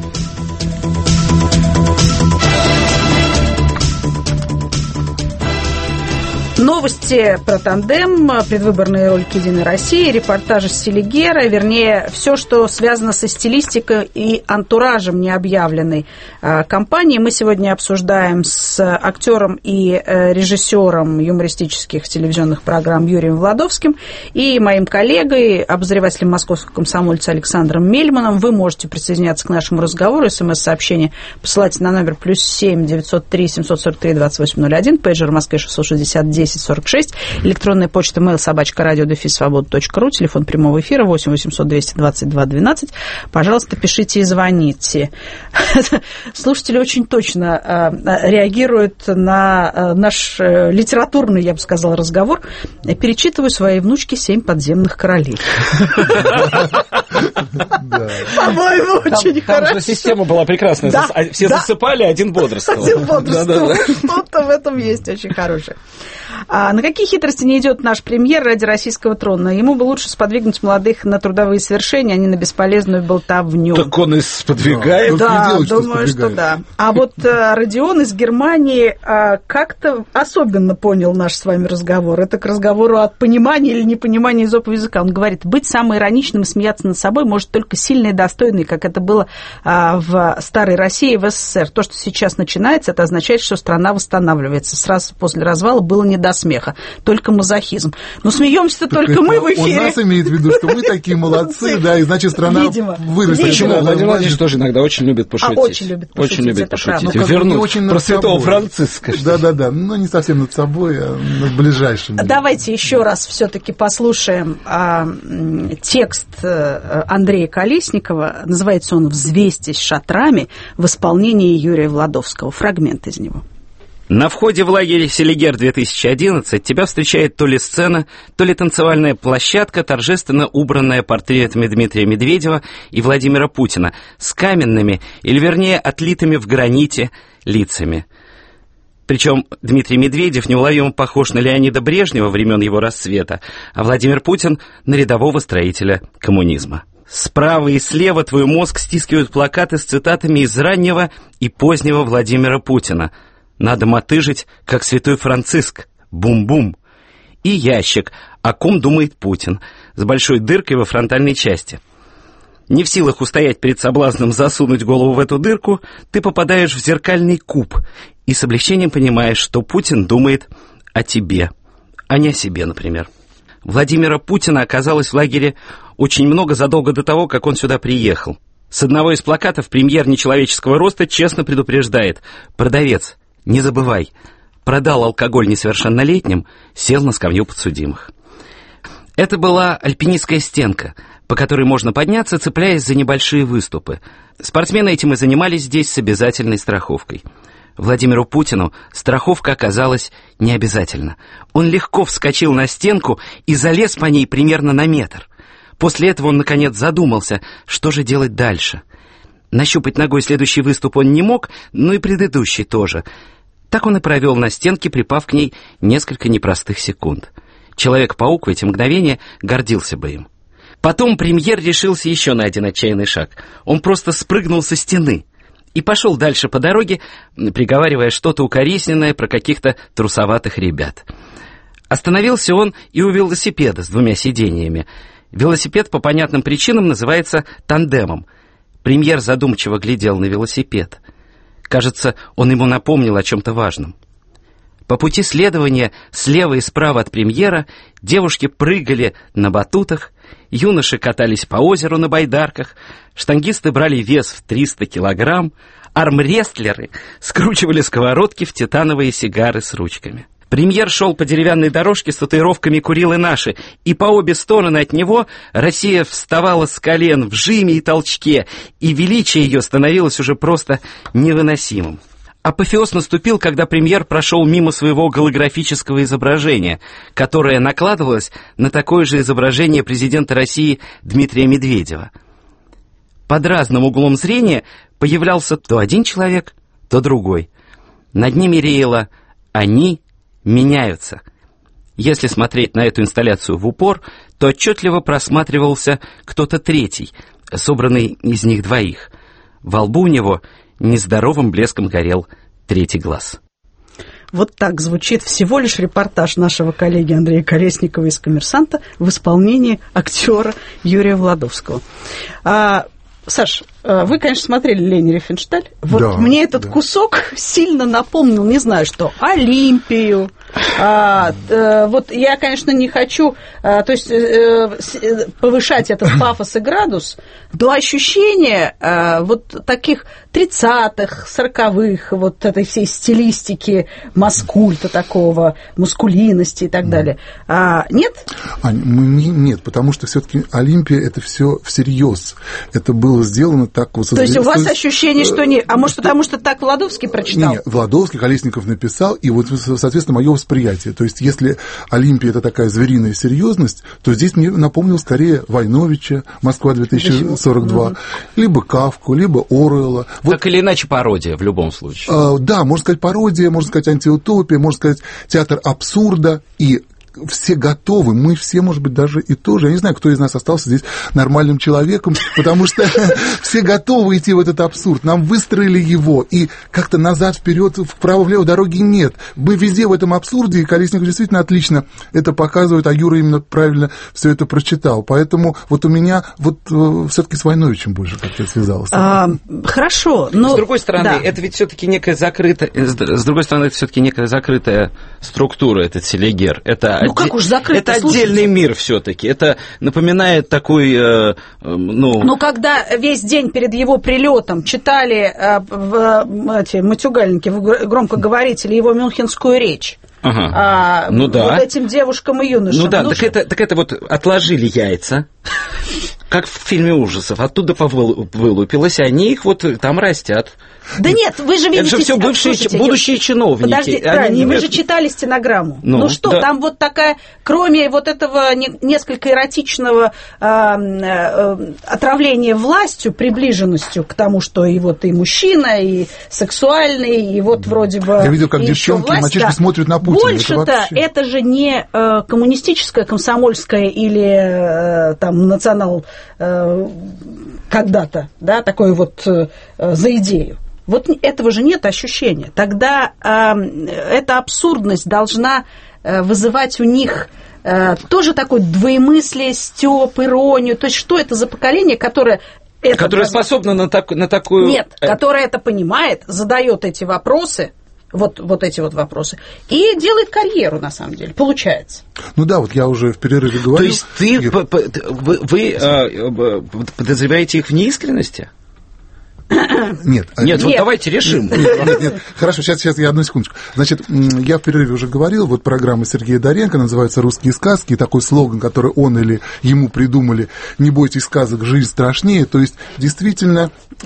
Speaker 1: Новости про тандем, предвыборные ролики «Единой России», репортажи с Селигера, вернее, все, что связано со стилистикой и антуражем необъявленной э, кампании. Мы сегодня обсуждаем с актером и э, режиссером юмористических телевизионных программ Юрием Владовским и моим коллегой, обозревателем московского комсомольца Александром Мельманом. Вы можете присоединяться к нашему разговору. СМС-сообщение посылайте на номер плюс семь девятьсот три семьсот сорок три двадцать восемь ноль один, пейджер в Москве шестьсот шестьдесят десять сорок шесть, электронная почта mail собачка радио дефис свобода точка ру, телефон прямого эфира восемь восемьсот двести двадцать два двенадцать. Пожалуйста, пишите и звоните. Слушатели очень точно реагируют на наш литературный, я бы сказала, разговор. Я перечитываю своей внучке «Семь подземных королей». По-моему, очень хорошо.
Speaker 2: Там же система была прекрасная. Все засыпали, один бодрствовал.
Speaker 1: Один бодрствовал. Что-то в этом есть очень хорошее. А на какие хитрости не идет наш премьер ради российского трона? Ему бы лучше сподвигнуть молодых на трудовые свершения, а не на бесполезную болтовню.
Speaker 2: Так он и сподвигает.
Speaker 1: Да, да, думаю, что да. А вот а, Родион из Германии а, как-то особенно понял наш с вами разговор. Это к разговору от понимания или непонимания языкового языка. Он говорит, быть самоироничным и смеяться над собой может только сильный и достойный, как это было а, в старой России и в СССР. То, что сейчас начинается, это означает, что страна восстанавливается. Сразу после развала было не до смеха, только мазохизм. Но смеемся-то только мы в эфире.
Speaker 3: Он нас имеет в виду, что мы такие молодцы, да, и значит страна вырастет.
Speaker 2: Почему? Владимир Владимирович тоже иногда очень любит пошутить.
Speaker 1: А, очень любит пошутить,
Speaker 2: очень любит пошутить.
Speaker 3: Ну,
Speaker 2: вернуть про святого Франциска.
Speaker 3: Да-да-да, но не совсем над собой, а над ближайшим.
Speaker 1: Давайте еще раз все-таки послушаем а, текст Андрея Колесникова. Называется он «Взвестись шатрами» в исполнении Юрия Владовского. Фрагмент из него.
Speaker 2: На входе в лагерь «Селигер две тысячи одиннадцать» тебя встречает то ли сцена, то ли танцевальная площадка, торжественно убранная портретами Дмитрия Медведева и Владимира Путина с каменными, или вернее отлитыми в граните, лицами. Причем Дмитрий Медведев неуловимо похож на Леонида Брежнева времен его расцвета, а Владимир Путин на рядового строителя коммунизма. Справа и слева твой мозг стискивают плакаты с цитатами из раннего и позднего Владимира Путина. Надо мотыжить, как святой Франциск. Бум-бум. И ящик, о ком думает Путин, с большой дыркой во фронтальной части. Не в силах устоять перед соблазном засунуть голову в эту дырку, ты попадаешь в зеркальный куб и с облегчением понимаешь, что Путин думает о тебе, а не о себе, например. Владимира Путина оказалось в лагере очень много задолго до того, как он сюда приехал. С одного из плакатов премьер нечеловеческого роста честно предупреждает: «Продавец, не забывай, продал алкоголь несовершеннолетним, сел на скамью подсудимых». Это была альпинистская стенка, по которой можно подняться, цепляясь за небольшие выступы. Спортсмены этим и занимались здесь с обязательной страховкой. Владимиру Путину страховка оказалась необязательна. Он легко вскочил на стенку и залез по ней примерно на метр. После этого он, наконец, задумался, что же делать дальше. Нащупать ногой следующий выступ он не мог, но и предыдущий тоже. Так он и провел на стенке, припав к ней несколько непростых секунд. Человек-паук в эти мгновения гордился бы им. Потом премьер решился еще на один отчаянный шаг. Он просто спрыгнул со стены и пошел дальше по дороге, приговаривая что-то укоризненное про каких-то трусоватых ребят. Остановился он и у велосипеда с двумя сиденьями. Велосипед по понятным причинам называется тандемом. Премьер задумчиво глядел на велосипед. Кажется, он ему напомнил о чем-то важном. По пути следования слева и справа от премьера девушки прыгали на батутах, юноши катались по озеру на байдарках, штангисты брали вес в триста килограмм, армрестлеры скручивали сковородки в титановые сигары с ручками. Премьер шел по деревянной дорожке с татуировками «Курилы наши», и по обе стороны от него Россия вставала с колен в жиме и толчке, и величие ее становилось уже просто невыносимым. Апофеоз наступил, когда премьер прошел мимо своего голографического изображения, которое накладывалось на такое же изображение президента России Дмитрия Медведева. Под разным углом зрения появлялся то один человек, то другой. Над ними реяло «Они меняются». если смотреть на эту инсталляцию в упор, то отчетливо просматривался кто-то третий, собранный из них двоих. Во лбу у него нездоровым блеском горел третий глаз.
Speaker 1: Вот так звучит всего лишь репортаж нашего коллеги Андрея Колесникова из «Коммерсанта» в исполнении актера Юрия Владовского. А, Саш, вы, конечно, смотрели «Лени Рифеншталь». Вот
Speaker 3: да,
Speaker 1: мне этот
Speaker 3: да.
Speaker 1: кусок сильно напомнил, не знаю что, «Олимпию». А, э, вот я, конечно, не хочу а, то есть, э, повышать этот пафос и градус, но ощущение а, вот таких тридцатых, сороковых, вот этой всей стилистики маскульта такого, мускулинности и так далее. А, нет?
Speaker 3: Ань, нет, потому что все-таки «Олимпия» — это все всерьез. Это было сделано так вот...
Speaker 1: То есть у вас ощущение, что не... А может, потому что так Владовский прочитал?
Speaker 3: Нет, Владовский, Колесников написал, и вот, соответственно, мое восприятие. То есть если «Олимпия» — это такая звериная серьезность, то здесь мне напомнил скорее Войновича, «Москва две тысячи сорок два», угу. либо Кафку, либо Оруэлла. Вот,
Speaker 2: так или иначе пародия в любом случае.
Speaker 3: Э, да, можно сказать пародия, можно сказать антиутопия, можно сказать театр абсурда, и все готовы, мы все, может быть, даже и тоже, я не знаю, кто из нас остался здесь нормальным человеком, потому что все готовы идти в этот абсурд, нам выстроили его, и как-то назад, вперед, вправо-влево дороги нет. Мы везде в этом абсурде, и Колесников действительно отлично это показывает, а Юра именно правильно все это прочитал. Поэтому вот у меня вот все-таки с Войновичем больше как-то связалось.
Speaker 1: А, хорошо, но...
Speaker 2: С другой стороны,
Speaker 1: да.
Speaker 2: это ведь все-таки некая закрытая, с другой стороны, это все-таки некая закрытая структура, этот селегер, это
Speaker 1: Ну, как уж закрыто,
Speaker 2: это
Speaker 1: слушайте.
Speaker 2: отдельный мир все-таки. Это напоминает такой, э, ну...
Speaker 1: Ну, когда весь день перед его прилетом читали э, в, эти матюгальники, громкоговорители, его мюнхенскую речь,
Speaker 2: ага.
Speaker 1: а,
Speaker 2: ну, да.
Speaker 1: вот этим девушкам и юношам.
Speaker 2: Ну да,
Speaker 1: ну,
Speaker 2: так это, так это вот отложили яйца, как в фильме ужасов, оттуда повылупилось, и они их вот там растят.
Speaker 1: Да нет, вы же видите...
Speaker 2: Это же все бывшие,
Speaker 1: слушайте,
Speaker 2: будущие чиновники.
Speaker 1: Подожди, правильно, вы же читали стенограмму. Ну, ну что,
Speaker 2: да.
Speaker 1: там вот такая, кроме вот этого не, несколько эротичного э, э, отравления властью, приближенностью к тому, что и вот и мужчина, и сексуальный, и вот вроде бы...
Speaker 3: Я видел, как девчонки и мальчишки да. смотрят на Путина.
Speaker 1: Больше-то это, это же не э, коммунистическое, комсомольское или э, там национал э, когда-то, да, такое вот э, за идею. Вот этого же нет ощущения. Тогда э, эта абсурдность должна э, вызывать у них э, тоже такое двоемыслие, стёб, иронию. То есть что это за поколение, которое... Это
Speaker 2: которое
Speaker 1: должно...
Speaker 2: способно на, так, на такую...
Speaker 1: Нет, которое это понимает, задает эти вопросы, вот, вот эти вот вопросы, и делает карьеру, на самом деле, получается.
Speaker 3: Ну да, вот я уже в перерыве говорил...
Speaker 2: То есть ты, и... вы, вы, вы э, подозреваете их в неискренности?
Speaker 3: Нет,
Speaker 2: нет, нет, вот давайте решим.
Speaker 3: Нет, нет, нет. Хорошо, сейчас, сейчас я одну секундочку. Значит, я в перерыве уже говорил, вот программа Сергея Доренко называется «Русские сказки», и такой слоган, который он или ему придумали: «Не бойтесь сказок, жизнь страшнее». То есть, действительно,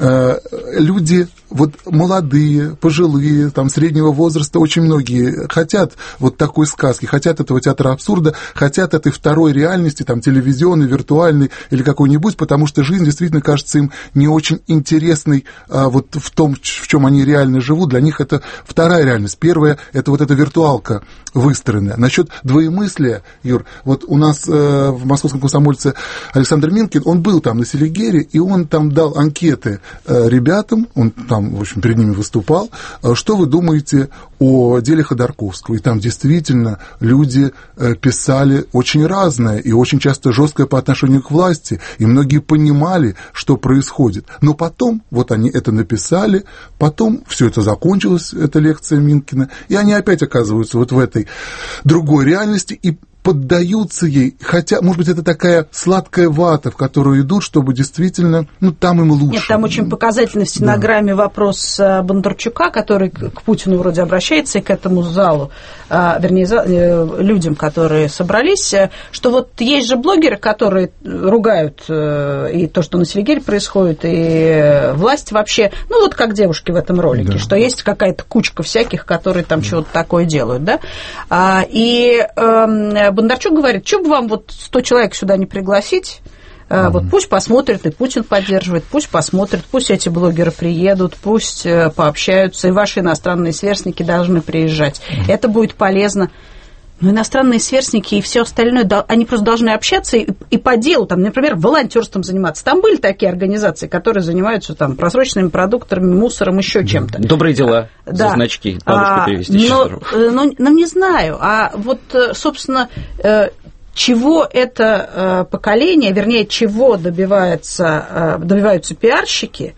Speaker 3: люди вот молодые, пожилые, там, среднего возраста, очень многие хотят вот такой сказки, хотят этого театра абсурда, хотят этой второй реальности, там, телевизионной, виртуальной или какой-нибудь, потому что жизнь действительно кажется им не очень интересной а, вот в том, в чем они реально живут. Для них это вторая реальность. Первая – это вот эта виртуалка выстроенная. Насчет двоемыслия, Юр, вот у нас э, в «Московском комсомольце» Александр Минкин, он был там на Селигере, и он там дал анкеты э, ребятам, он там, в общем, перед ними выступал, что вы думаете о деле Ходорковского. И там действительно люди писали очень разное и очень часто жесткое по отношению к власти, и многие понимали, что происходит. Но потом, вот они это написали, потом все это закончилось, эта лекция Минкина, и они опять оказываются вот в этой другой реальности и поддаются ей, хотя, может быть, это такая сладкая вата, в которую идут, чтобы действительно, ну, там им лучше.
Speaker 1: Нет, там очень показательный в стенограмме да. вопрос Бондарчука, который к Путину вроде обращается и к этому залу, вернее, людям, которые собрались, что вот есть же блогеры, которые ругают и то, что на Селигере происходит, и власть вообще, ну, вот как девушки в этом ролике, да. что есть какая-то кучка всяких, которые там да. чего-то такое делают, да, и Бондарчук говорит, что бы вам вот сто человек сюда не пригласить, mm-hmm. вот пусть посмотрят, и Путин поддерживает, пусть посмотрят, пусть эти блогеры приедут, пусть пообщаются, и ваши иностранные сверстники должны приезжать. Mm-hmm. Это будет полезно. Ну, иностранные сверстники и все остальное, они просто должны общаться и, и по делу, там, например, волонтерством заниматься. Там были такие организации, которые занимаются там просроченными продуктами, мусором, еще чем-то.
Speaker 2: Добрые дела,
Speaker 1: да.
Speaker 2: За значки, бабушку
Speaker 1: а,
Speaker 2: перевести.
Speaker 1: Но, но, но не знаю, а вот, собственно, чего это поколение, вернее, чего добивается, добиваются пиарщики,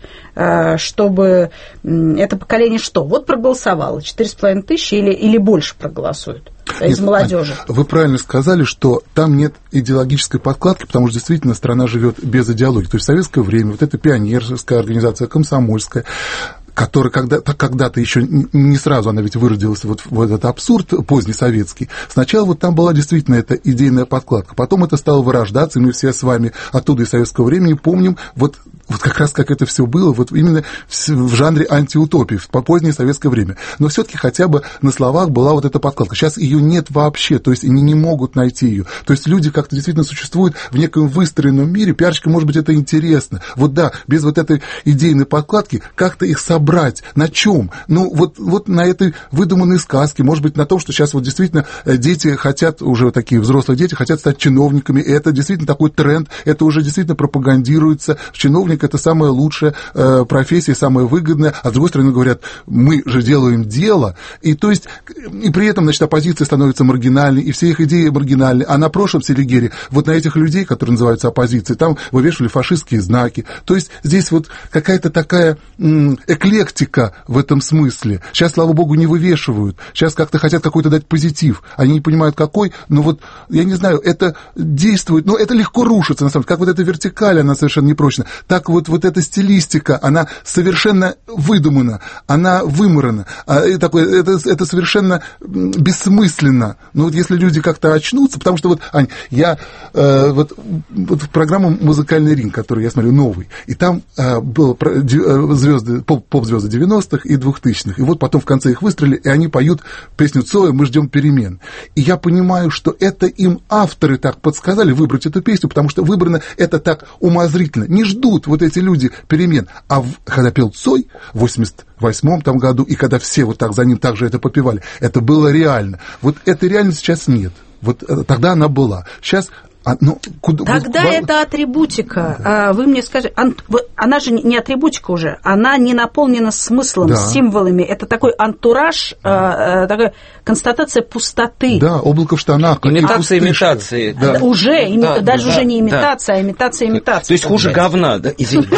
Speaker 1: чтобы это поколение что? Вот проголосовало, четыре с половиной тысячи или, или больше проголосуют из
Speaker 3: Нет,
Speaker 1: молодежи.
Speaker 3: Ань, вы правильно сказали, что там нет идеологической подкладки, потому что действительно страна живет без идеологии. То есть в советское время вот эта пионерская организация, комсомольская, которая когда-то, когда-то еще не сразу, она ведь выродилась вот в этот абсурд позднесоветский. Сначала вот там была действительно эта идейная подкладка, потом это стало вырождаться, и мы все с вами оттуда из советского времени помним вот, вот как раз как это все было, вот именно в, в жанре антиутопии, в позднее советское время. Но все-таки хотя бы на словах была вот эта подкладка. Сейчас ее нет вообще, то есть они не могут найти ее. То есть люди как-то действительно существуют в неком выстроенном мире, пиарщикам, может быть, это интересно. Вот да, без вот этой идейной подкладки как-то их собрать. Брать. На чем? Ну, вот, вот на этой выдуманной сказке, может быть, на том, что сейчас вот действительно дети хотят, уже такие взрослые дети, хотят стать чиновниками, и это действительно такой тренд, это уже действительно пропагандируется. Чиновник – это самая лучшая э, профессия, самая выгодная, а с другой стороны говорят, мы же делаем дело, и то есть, и при этом, значит, оппозиция становится маргинальной, и все их идеи маргинальны, а на прошлом Селигере вот на этих людей, которые называются оппозицией, там вывешивали фашистские знаки, то есть здесь вот какая-то такая м- эклектика в этом смысле. Сейчас, слава богу, не вывешивают. Сейчас как-то хотят какой-то дать позитив. Они не понимают, какой, но вот, я не знаю, это действует, но это легко рушится, на самом деле. Как вот эта вертикаль, она совершенно непрочна. Так вот, вот эта стилистика, она совершенно выдумана, она выморана. Это, это, это совершенно бессмысленно. Но вот если люди как-то очнутся, потому что вот, Ань, я э, вот, вот в программу «Музыкальный ринг», которую я смотрю, новый, и там э, было звезды, поп-звезды девяностых и двухтысячных. И вот потом в конце их выстрелили, и они поют песню Цоя «Мы ждем перемен». И я понимаю, что это им авторы так подсказали выбрать эту песню, потому что выбрано это так умозрительно. Не ждут вот эти люди перемен. А в, когда пел Цой в восемьдесят восьмом там году, и когда все вот так за ним также это попевали, это было реально. Вот этой реальности сейчас нет. Вот тогда она была. Сейчас... А, ну, куда,
Speaker 1: Тогда вот, это атрибутика. Да. Вы мне скажите, она же не атрибутика уже, она не наполнена смыслом, да. Символами. Это такой антураж, да. Такая констатация пустоты.
Speaker 3: Да, облако в штанах.
Speaker 2: Имитация имитации.
Speaker 1: Да. Да, уже, да, ими... да, даже да, уже не имитация, да. А имитация имитации.
Speaker 2: То есть хуже говна, да? Извините.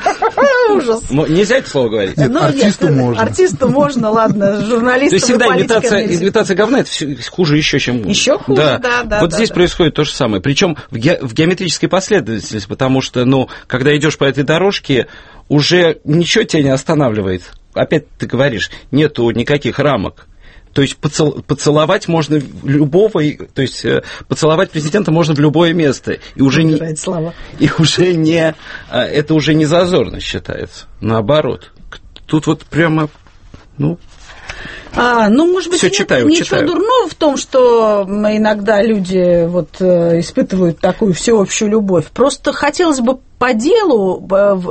Speaker 2: Ужас. Нельзя это слово говорить?
Speaker 3: Нет, ну, артисту нет, можно.
Speaker 1: Артисту можно, ладно, журналистам.
Speaker 2: То есть всегда имитация, имитация говна, это хуже еще, чем...
Speaker 1: Еще хуже, да, да. да
Speaker 2: вот
Speaker 1: да,
Speaker 2: здесь
Speaker 1: да.
Speaker 2: происходит то же самое. Причем в, ге- в геометрической последовательности, потому что, ну, когда идешь по этой дорожке, уже ничего тебя не останавливает. Опять ты говоришь, нету никаких рамок. То есть поцел, поцеловать можно любого, то есть поцеловать президента можно в любое место. И уже не, и уже не, это уже не зазорно считается. Наоборот. Тут вот прямо, ну...
Speaker 1: А, ну, может быть,
Speaker 2: Всё
Speaker 1: нет
Speaker 2: читаю,
Speaker 1: ничего
Speaker 2: читаю.
Speaker 1: дурного в том, что иногда люди вот, испытывают такую всеобщую любовь. Просто хотелось бы по делу,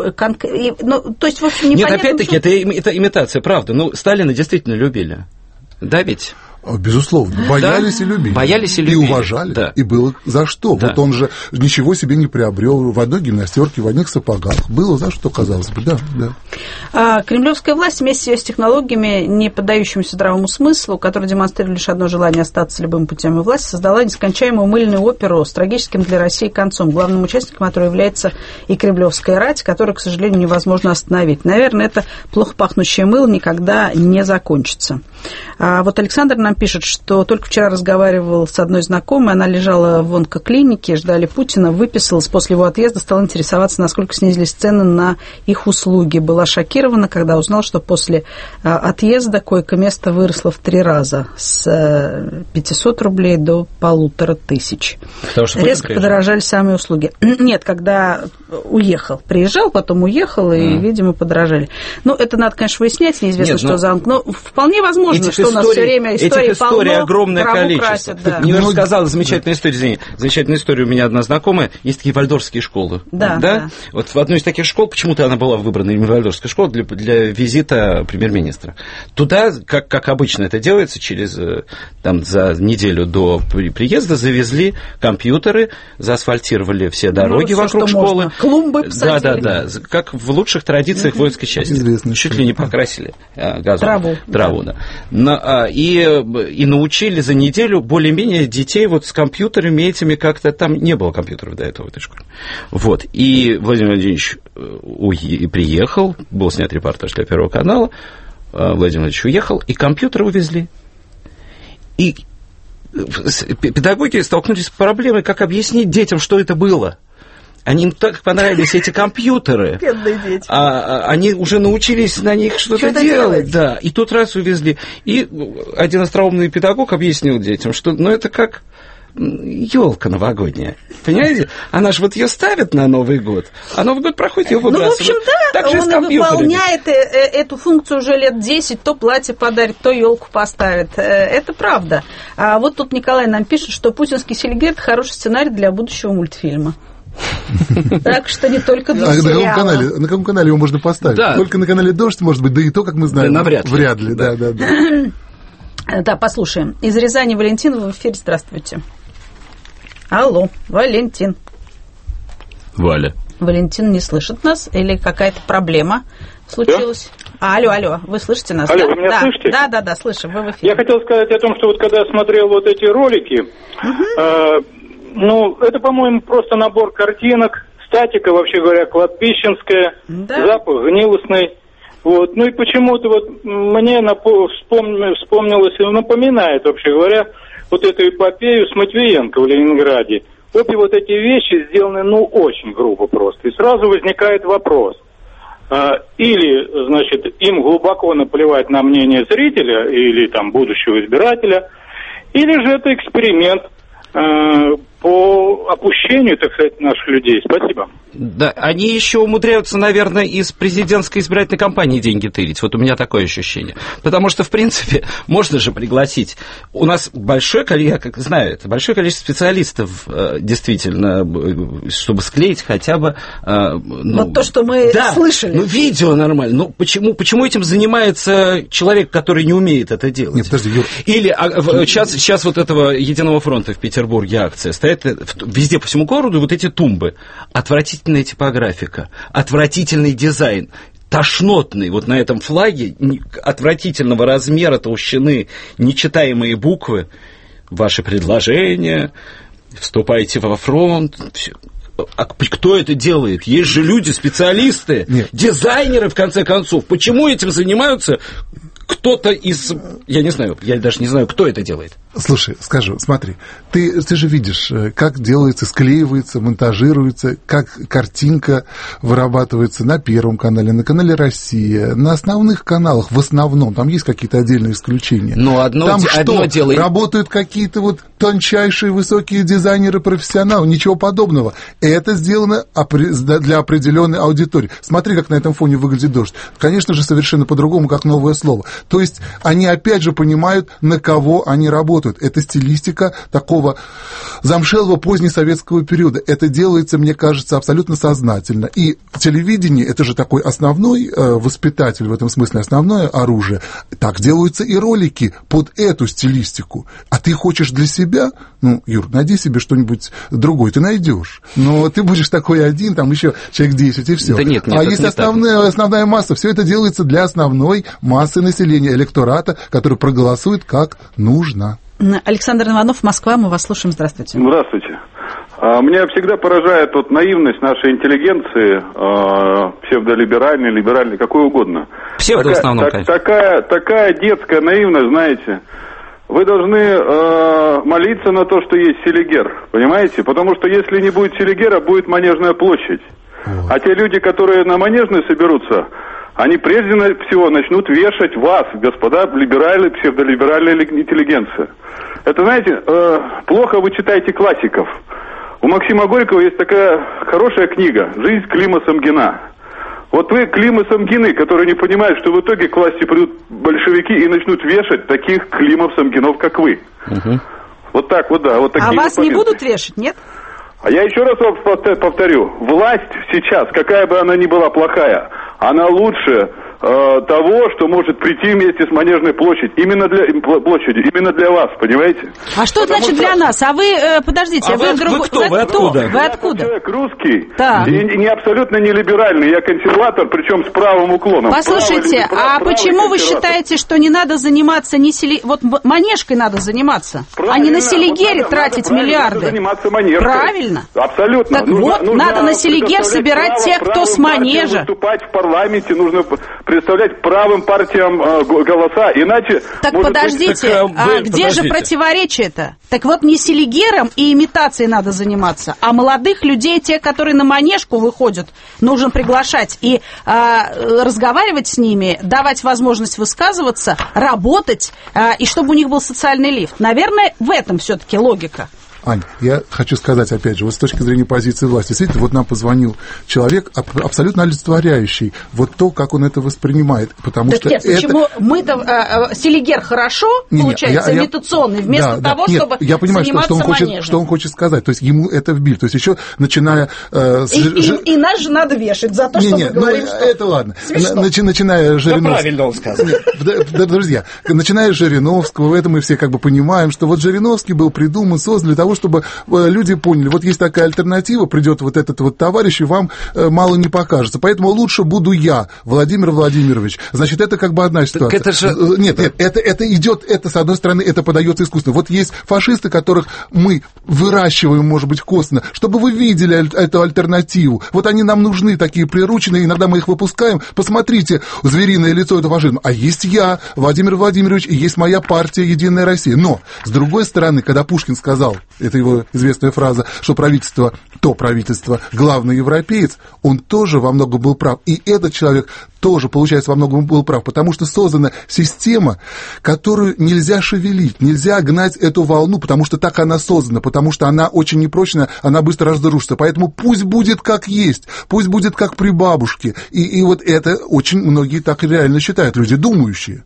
Speaker 1: ну, то есть, в общем, непонятно...
Speaker 2: Нет, опять-таки, это, это имитация, правда. Ну, Сталина действительно любили. Да ведь?
Speaker 3: Безусловно. Боялись
Speaker 2: да?
Speaker 3: и любили.
Speaker 2: Боялись и любили.
Speaker 3: И уважали.
Speaker 2: Да.
Speaker 3: И было за что. Да. Вот он же ничего себе не приобрел в одной гимнастерке, в одних сапогах. Было за что, казалось бы. Да, да.
Speaker 1: А, кремлевская власть вместе с технологиями, не поддающимися здравому смыслу, которые демонстрируют лишь одно желание остаться любым путем и власть, создала нескончаемую мыльную оперу с трагическим для России концом, главным участником которой является и кремлевская рать, которую, к сожалению, невозможно остановить. Наверное, это плохо пахнущее мыло никогда не закончится. А вот Александр нам пишет, что только вчера разговаривал с одной знакомой, она лежала в онкоклинике, ждали Путина, выписалась, после его отъезда стала интересоваться, насколько снизились цены на их услуги. Была шокирована, когда узнала, что после отъезда койко-место выросло в три раза, с пятисот рублей до полутора тысяч. Резко подорожали самые услуги. Нет, когда уехал, приезжал, потом уехал, и, mm. видимо, подорожали. Ну, это надо, конечно, выяснять, неизвестно, Нет, что но... за онко. Но вполне возможно, Этих что историй, у нас все время история
Speaker 2: этих историй
Speaker 1: полно,
Speaker 2: огромное количество.
Speaker 1: Красят, да.
Speaker 2: Мне уже сказала замечательная история, извини, замечательная история у меня одна знакомая, есть такие вальдорфские школы.
Speaker 1: Да,
Speaker 2: да?
Speaker 1: да.
Speaker 2: Вот в одной из таких школ, почему-то она была выбрана именно вальдорфская школа для, для визита премьер-министра. Туда, как, как обычно это делается, через, там, за неделю до приезда завезли компьютеры, заасфальтировали все дороги ну, вокруг школы.
Speaker 1: Можно. Клумбы посадили.
Speaker 2: Да, да, да. Как в лучших традициях mm-hmm. воинской части.
Speaker 3: Известно,
Speaker 2: чуть
Speaker 3: что.
Speaker 2: ли не покрасили а, газон.
Speaker 1: Траву.
Speaker 2: Траву, да. На, а, и, и научили за неделю более-менее детей вот с компьютерами этими как-то... Там не было компьютеров до этого в этой школе. Вот. И Владимир Владимирович уе- приехал, был снят репортаж для Первого канала, Владимир Владимирович уехал, и компьютеры увезли. И педагоги столкнулись с проблемой, как объяснить детям, что это было. Они им так понравились эти компьютеры.
Speaker 1: Бедные дети.
Speaker 2: А, они уже научились на них что-то, что-то делать. делать. Да. И тут раз увезли. И один остроумный педагог объяснил детям, что ну, это как елка новогодняя. Понимаете? Она же вот ее ставит на Новый год, а Новый год проходит, ее выбрасывают.
Speaker 1: Ну, в общем, да, так он выполняет эту функцию уже лет десять, то платье подарит, то елку поставит. Это правда. А вот тут Николай нам пишет, что путинский Селигер – это хороший сценарий для будущего мультфильма. Так что не только для
Speaker 3: сериала. На каком канале, на каком канале его можно поставить? Да. Только на канале «Дождь», может быть, да и то, как мы знаем.
Speaker 2: Да, навряд ли.
Speaker 3: Вряд ли, да, да, да.
Speaker 1: Да, послушаем. Из Рязани Валентин в эфире. Здравствуйте. Алло, Валентин.
Speaker 2: Валя.
Speaker 1: Валентин не слышит нас или какая-то проблема случилась? Да? Алло, алло, вы слышите нас?
Speaker 10: Алло,
Speaker 1: да?
Speaker 10: вы меня
Speaker 1: да,
Speaker 10: слышите?
Speaker 1: Да, да, да, слышим, вы в эфире.
Speaker 10: Я хотел сказать о том, что вот когда я смотрел вот эти ролики, угу. э, ну, это, по-моему, просто набор картинок, статика, вообще говоря, кладбищенская, да. Запах гнилостный. Вот. Ну и почему-то вот мне напо- вспом- вспомнилось и напоминает, вообще говоря, вот эту эпопею с Матвиенко в Ленинграде. Обе вот эти вещи сделаны, ну, очень грубо просто. И сразу возникает вопрос. Или, значит, им глубоко наплевать на мнение зрителя или там будущего избирателя, или же это эксперимент по опущению, так сказать, наших людей. Спасибо.
Speaker 2: Да, они еще умудряются, наверное, из президентской избирательной кампании деньги тырить. Вот у меня такое ощущение. Потому что, в принципе, можно же пригласить. У нас большое количество, я как знаю это, большое количество специалистов, действительно, чтобы склеить хотя бы... Ну, вот
Speaker 1: то, что мы
Speaker 2: да,
Speaker 1: слышали.
Speaker 2: Ну, видео нормально. Ну, почему, почему этим занимается человек, который не умеет это делать?
Speaker 3: Нет, подожди, Юр.
Speaker 2: Или а, сейчас, сейчас вот этого Единого фронта в Петербурге акция. Стоят везде по всему городу вот эти тумбы. Отвратительная типографика, отвратительный дизайн, тошнотный. Вот на этом флаге отвратительного размера, толщины, нечитаемые буквы. Ваши предложения, вступайте во фронт. Все. А кто это делает? Есть же люди, специалисты, Нет. дизайнеры, в конце концов. Почему этим занимаются кто-то из... Я не знаю, я даже не знаю, кто это делает.
Speaker 3: Слушай, скажу, смотри, ты, ты же видишь, как делается, склеивается, монтажируется, как картинка вырабатывается на Первом канале, на канале «Россия», на основных каналах в основном, там есть какие-то отдельные исключения.
Speaker 2: Но одно,
Speaker 3: там
Speaker 2: де-
Speaker 3: что,
Speaker 2: одно дело...
Speaker 3: работают какие-то вот тончайшие высокие дизайнеры-профессионалы, ничего подобного. Это сделано для определенной аудитории. Смотри, как на этом фоне выглядит «Дождь». Конечно же, совершенно по-другому, как новое слово. То есть они опять же понимают, на кого они работают. Это стилистика такого замшелого позднесоветского периода. Это делается, мне кажется, абсолютно сознательно. И телевидение, это же такой основной э, воспитатель, в этом смысле основное оружие. Так делаются и ролики под эту стилистику. А ты хочешь для себя, ну, Юр, найди себе что-нибудь другое, ты найдешь. Но ты будешь такой один, там еще человек десять и все.
Speaker 2: Да нет, нет,
Speaker 3: а есть основная, основная масса. Все это делается для основной массы населения, электората, который проголосует как нужно.
Speaker 1: Александр Иванов, Москва, мы вас слушаем. Здравствуйте.
Speaker 11: Здравствуйте. Меня всегда поражает вот наивность нашей интеллигенции, псевдолиберальной, либеральной, какой угодно.
Speaker 2: Псевдо в основном,
Speaker 11: так,
Speaker 2: конечно.
Speaker 11: Такая, такая детская наивность, знаете. Вы должны э, молиться на то, что есть Селигер, понимаете? Потому что если не будет Селигера, будет Манежная площадь. Вот. А те люди, которые на Манежной соберутся, они прежде всего начнут вешать вас, господа либеральные, псевдолиберальная интеллигенция. Это, знаете, э, плохо вы читаете классиков. У Максима Горького есть такая хорошая книга «Жизнь Клима Самгина». Вот вы Клим и Самгины, которые не понимают, что в итоге к власти придут большевики и начнут вешать таких Климов, Самгинов, как вы. Угу. Вот так вот, да. Вот такие
Speaker 1: а вас
Speaker 11: вот
Speaker 1: не будут вешать, нет?
Speaker 11: А я еще раз вам повторю. Власть сейчас, какая бы она ни была плохая, она лучше э, того, что может прийти вместе с Манежной площадью. Именно для, площадью, именно для вас, понимаете?
Speaker 1: А что Потому значит что... для нас? А вы, э, подождите,
Speaker 2: а вы, вы, друг... вы кто? Вы откуда?
Speaker 1: Вы откуда?
Speaker 11: Я человек русский,
Speaker 1: так.
Speaker 11: и не абсолютно не либеральный, я консерватор, причем с правым уклоном.
Speaker 1: Послушайте, правый, а почему вы считаете, что не надо заниматься не сели... вот Манежкой надо заниматься, правильно, а не на Селигере вот тратить надо, миллиарды?
Speaker 11: Надо заниматься Манежкой.
Speaker 1: Правильно.
Speaker 11: Абсолютно.
Speaker 1: Так нужно, вот, нужно надо на Селигер собирать право, тех, кто с Манежа.
Speaker 11: Выступать в парламенте, нужно представлять правым партиям э, голоса, иначе...
Speaker 1: Так подождите, быть... так, а, вы, где подождите. же противоречие-то? Так вот не Селигером и имитацией надо заниматься, а молодых людей, те, которые на Манежку выходят, нужно приглашать и а, разговаривать с ними, давать возможность высказываться, работать, а, и чтобы у них был социальный лифт. Наверное, в этом все-таки логика.
Speaker 3: Ань, я хочу сказать, опять же, вот с точки зрения позиции власти, действительно, вот нам позвонил человек, абсолютно олицетворяющий вот то, как он это воспринимает, потому
Speaker 1: так
Speaker 3: что
Speaker 1: нет,
Speaker 3: это...
Speaker 1: почему мы-то, а, Селигер хорошо, не, получается, я, имитационный, вместо
Speaker 3: да,
Speaker 1: того,
Speaker 3: да, нет,
Speaker 1: чтобы
Speaker 3: я понимаю, что, что, он хочет, что он хочет сказать, то есть ему это вбили, то есть еще начиная... Э, с,
Speaker 1: и,
Speaker 3: ж...
Speaker 1: и, и нас же надо вешать за то,
Speaker 3: не,
Speaker 1: что
Speaker 3: не,
Speaker 1: мы говорим,
Speaker 3: ну,
Speaker 1: что
Speaker 3: это ладно,
Speaker 1: смешно.
Speaker 3: Начиная Жириновского...
Speaker 2: Да правильно он сказал.
Speaker 3: Друзья, начиная с Жириновского, это мы все как бы понимаем, что вот Жириновский был придуман, создан для того, чтобы люди поняли, вот есть такая альтернатива, придет вот этот вот товарищ, и вам э, мало не покажется. Поэтому лучше буду я, Владимир Владимирович. Значит, это как бы одна ситуация.
Speaker 2: Это же...
Speaker 3: Нет, нет, это, это идет, это, с одной стороны, это подается искусственно. Вот есть фашисты, которых мы выращиваем, может быть, косвенно, чтобы вы видели эту альтернативу. Вот они нам нужны, такие прирученные, иногда мы их выпускаем. Посмотрите, звериное лицо этого фашизма. А есть я, Владимир Владимирович, и есть моя партия «Единая Россия». Но, с другой стороны, когда Пушкин сказал, это его известная фраза, что правительство, то правительство, главный европеец, он тоже во многом был прав. И этот человек тоже, получается, во многом был прав, потому что создана система, которую нельзя шевелить, нельзя гнать эту волну, потому что так она создана, потому что она очень непрочная, она быстро разрушится. Поэтому пусть будет как есть, пусть будет как при бабушке. И, и вот это очень многие так реально считают, люди думающие.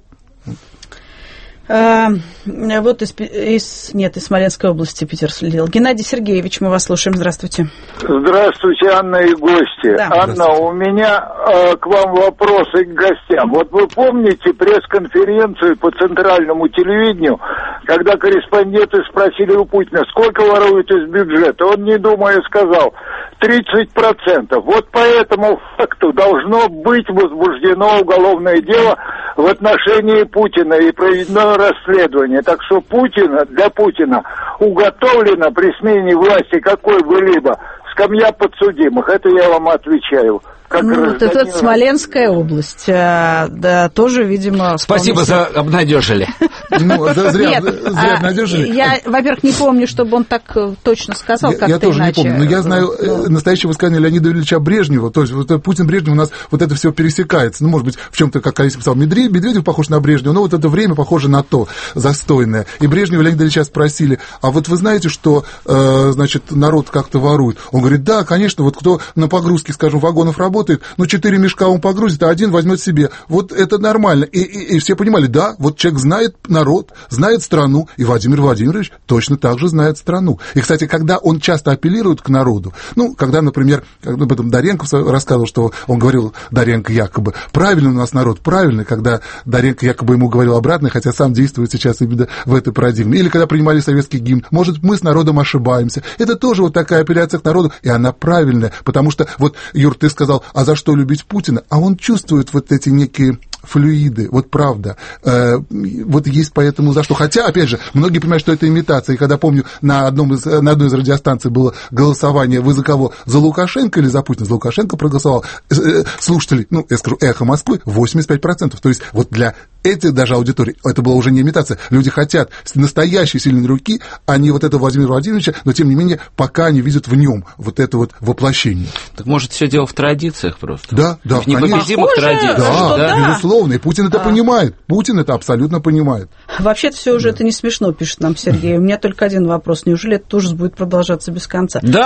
Speaker 1: А, вот из, из, нет, из Смоленской области Питер следил. Геннадий Сергеевич, мы вас слушаем. Здравствуйте.
Speaker 12: Здравствуйте, Анна и гости.
Speaker 1: Да.
Speaker 12: Анна, у меня э, к вам вопросы к гостям. Вот вы помните пресс-конференцию по центральному телевидению, когда корреспонденты спросили у Путина, сколько воруют из бюджета? Он, не думая, сказал тридцать процентов. Вот по этому факту должно быть возбуждено уголовное дело в отношении Путина и проведено расследование. Так что Путина, для Путина уготовлено при смене власти какой-либо скамья подсудимых. Это я вам отвечаю. Как
Speaker 1: ну, вот это Смоленская область, а, да, тоже, видимо...
Speaker 2: Спасибо за обнадежили.
Speaker 3: Ну, да, зря, зря обнадежили.
Speaker 1: Я, во-первых, не помню, чтобы он так точно сказал, как-то
Speaker 3: Я тоже
Speaker 1: иначе.
Speaker 3: не помню, но я знаю ну. настоящее высказывание Леонида Ильича Брежнева, то есть вот Путин, Брежнев, у нас вот это все пересекается. Ну, может быть, в чем-то, как Алиса писал, Медведев похож на Брежнева, но вот это время похоже на то, застойное. И Брежнева Леонида Ильича спросили, а вот вы знаете, что, э, значит, народ как-то ворует? Он говорит, да, конечно, вот кто на погрузке, скажем, вагонов работает, ну, четыре мешка он погрузит, а один возьмет себе. Вот это нормально. И, и, и все понимали, да, вот человек знает народ, знает страну, и Владимир Владимирович точно так же знает страну. И, кстати, когда он часто апеллирует к народу, ну, когда, например, об этом Доренко рассказывал, что он говорил, Доренко якобы, правильно у нас народ, правильно, когда Доренко якобы ему говорил обратно, хотя сам действует сейчас именно в этой парадигме. Или когда принимали советский гимн, может, мы с народом ошибаемся. Это тоже вот такая апелляция к народу, и она правильная, потому что, вот, Юр, ты сказал, а за что любить Путина, а он чувствует вот эти некие флюиды, вот правда, э, вот есть поэтому за что. Хотя, опять же, многие понимают, что это имитация, и когда, помню, на, одном из, на одной из радиостанций было голосование, вы за кого, за Лукашенко или за Путина? За Лукашенко проголосовал. Э, э, слушатели, ну, я скажу, «Эхо Москвы» восемьдесят пять процентов, то есть вот для этих даже аудиторий, это была уже не имитация, люди хотят настоящей сильной руки, а не вот этого Владимира Владимировича, но тем не менее, пока они видят в нем вот это вот воплощение.
Speaker 2: Так может, все дело в традициях просто?
Speaker 3: Да, да,
Speaker 2: в непобедимых традициях.
Speaker 3: Да, да, безусловно, и Путин это а. понимает, Путин это абсолютно понимает.
Speaker 1: Вообще-то все уже да. это не смешно, пишет нам Сергей. У меня только один вопрос, неужели этот ужас будет продолжаться без конца?
Speaker 2: Да.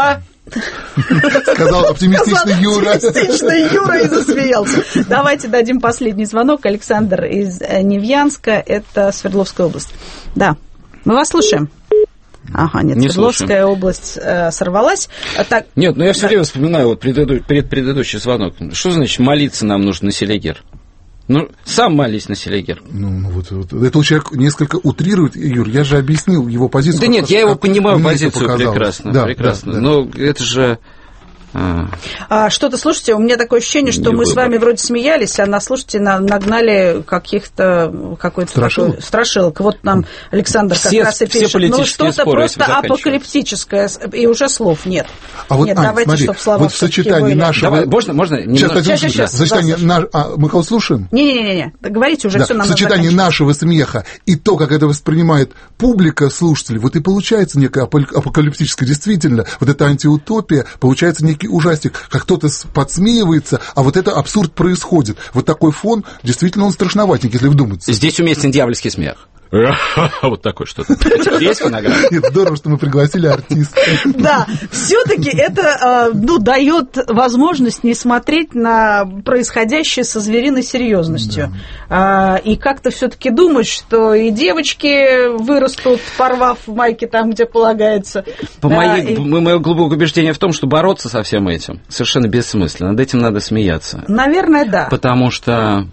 Speaker 3: Сказал оптимистичный Юра.
Speaker 1: Оптимистичный Юра и засмеялся. Давайте дадим последний звонок. Александр из Невьянска, это Свердловская область. Да, мы вас слушаем. Ага, нет, не Свердловская слушаем. область э, сорвалась. А так...
Speaker 2: Нет, ну я все да. время вспоминаю вот преду... предыдущий звонок. Что значит молиться нам нужно на Селигер? Ну, сам молись на Селигер.
Speaker 3: Ну, ну вот, вот. Это человек несколько утрирует, Юр, я же объяснил его позицию.
Speaker 2: Да нет, я его понимаю позицию прекрасно, да, прекрасно. Да, да. Но это же... А.
Speaker 1: А, что-то, слушайте, у меня такое ощущение, что не мы выбор. с вами вроде смеялись, а на, слушайте, на, нагнали каких-то, какой-то
Speaker 3: страшилок.
Speaker 1: Такой, страшилок. Вот нам Александр
Speaker 2: все,
Speaker 1: как раз и пишет. Ну, что-то просто апокалиптическое, и уже слов нет.
Speaker 3: А вот,
Speaker 1: нет,
Speaker 3: Ань,
Speaker 1: давайте,
Speaker 3: смотри,
Speaker 1: чтобы слова
Speaker 3: вот в сочетании нашего...
Speaker 2: Давай, можно, можно?
Speaker 3: Сейчас, сейчас, сейчас, сейчас. В сочетании наш... а, мы кого слушаем?
Speaker 1: Не-не-не, говорите уже,
Speaker 3: да.
Speaker 1: все нам
Speaker 3: В сочетании нашего смеха и то, как это воспринимает публика, слушатели, вот и получается некая апокалиптическая, действительно, вот эта антиутопия, получается некий ужастик, как кто-то подсмеивается, а вот это абсурд происходит. Вот такой фон, действительно, он страшноватенький, если вдуматься.
Speaker 2: Здесь уместен дьявольский смех. Вот такое что-то. Есть фонограмма?
Speaker 3: Нет, здорово, что мы пригласили артиста.
Speaker 1: Да, все-таки это ну, дает возможность не смотреть на происходящее со звериной серьезностью. Да. И как-то все-таки думать, что и девочки вырастут, порвав майки там, где полагается.
Speaker 2: По моей, и... Мое глубокое убеждение в том, что бороться со всем этим совершенно бессмысленно. Над этим надо смеяться.
Speaker 1: Наверное, да.
Speaker 2: Потому что...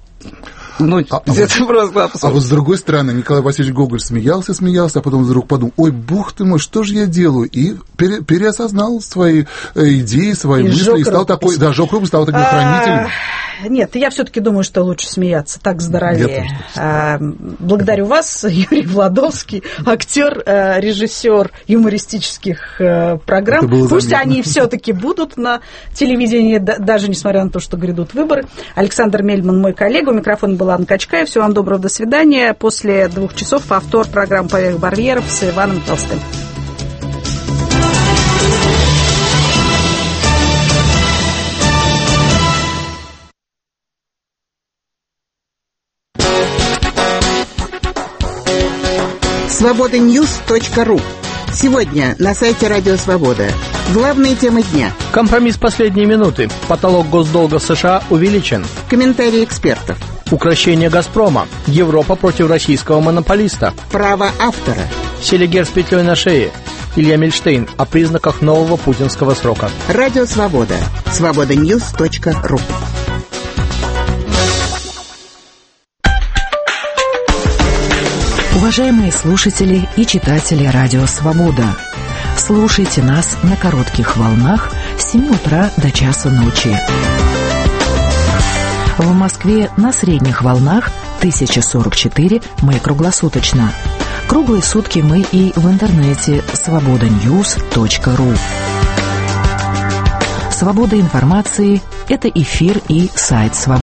Speaker 2: Ну,
Speaker 3: а, это а, просто абсурд. А вот с другой стороны, Николай Васильевич Гоголь смеялся, смеялся, а потом вдруг подумал, ой, бог ты мой, что же я делаю? И пере, переосознал свои идеи, свои и мысли, и стал такой, да, жёг руку, стал таким хранителем.
Speaker 1: Нет, я все-таки думаю, что лучше смеяться, так здоровее. А, благодарю вас, Юрий Владовский, актер, режиссер юмористических программ. Пусть заметно. Они все-таки будут на телевидении, даже несмотря на то, что грядут выборы. Александр Мельман, мой коллега, у микрофона была Анна Качкаева. Всего вам доброго, до свидания. После двух часов повтор программы «Поверх барьеров» с Иваном Толстым.
Speaker 13: свобода ньюс точка ру. Сегодня на сайте Радио Свобода. Главные темы дня.
Speaker 14: Компромисс последней минуты. Потолок госдолга США увеличен.
Speaker 13: Комментарии экспертов.
Speaker 14: Укрощение «Газпрома». Европа против российского монополиста.
Speaker 13: Право автора.
Speaker 14: Селигер с петлей на шее. Илья Мильштейн о признаках нового путинского срока.
Speaker 13: Радио Свобода. свобода ньюс точка ру.
Speaker 15: Уважаемые слушатели и читатели Радио Свобода, слушайте нас на коротких волнах с семи утра до часа ночи. В Москве на средних волнах тысяча сорок четыре, мы круглосуточно. Круглые сутки мы и в интернете свобода ньюс точка ру. Свобода информации – это эфир и сайт «Свобода».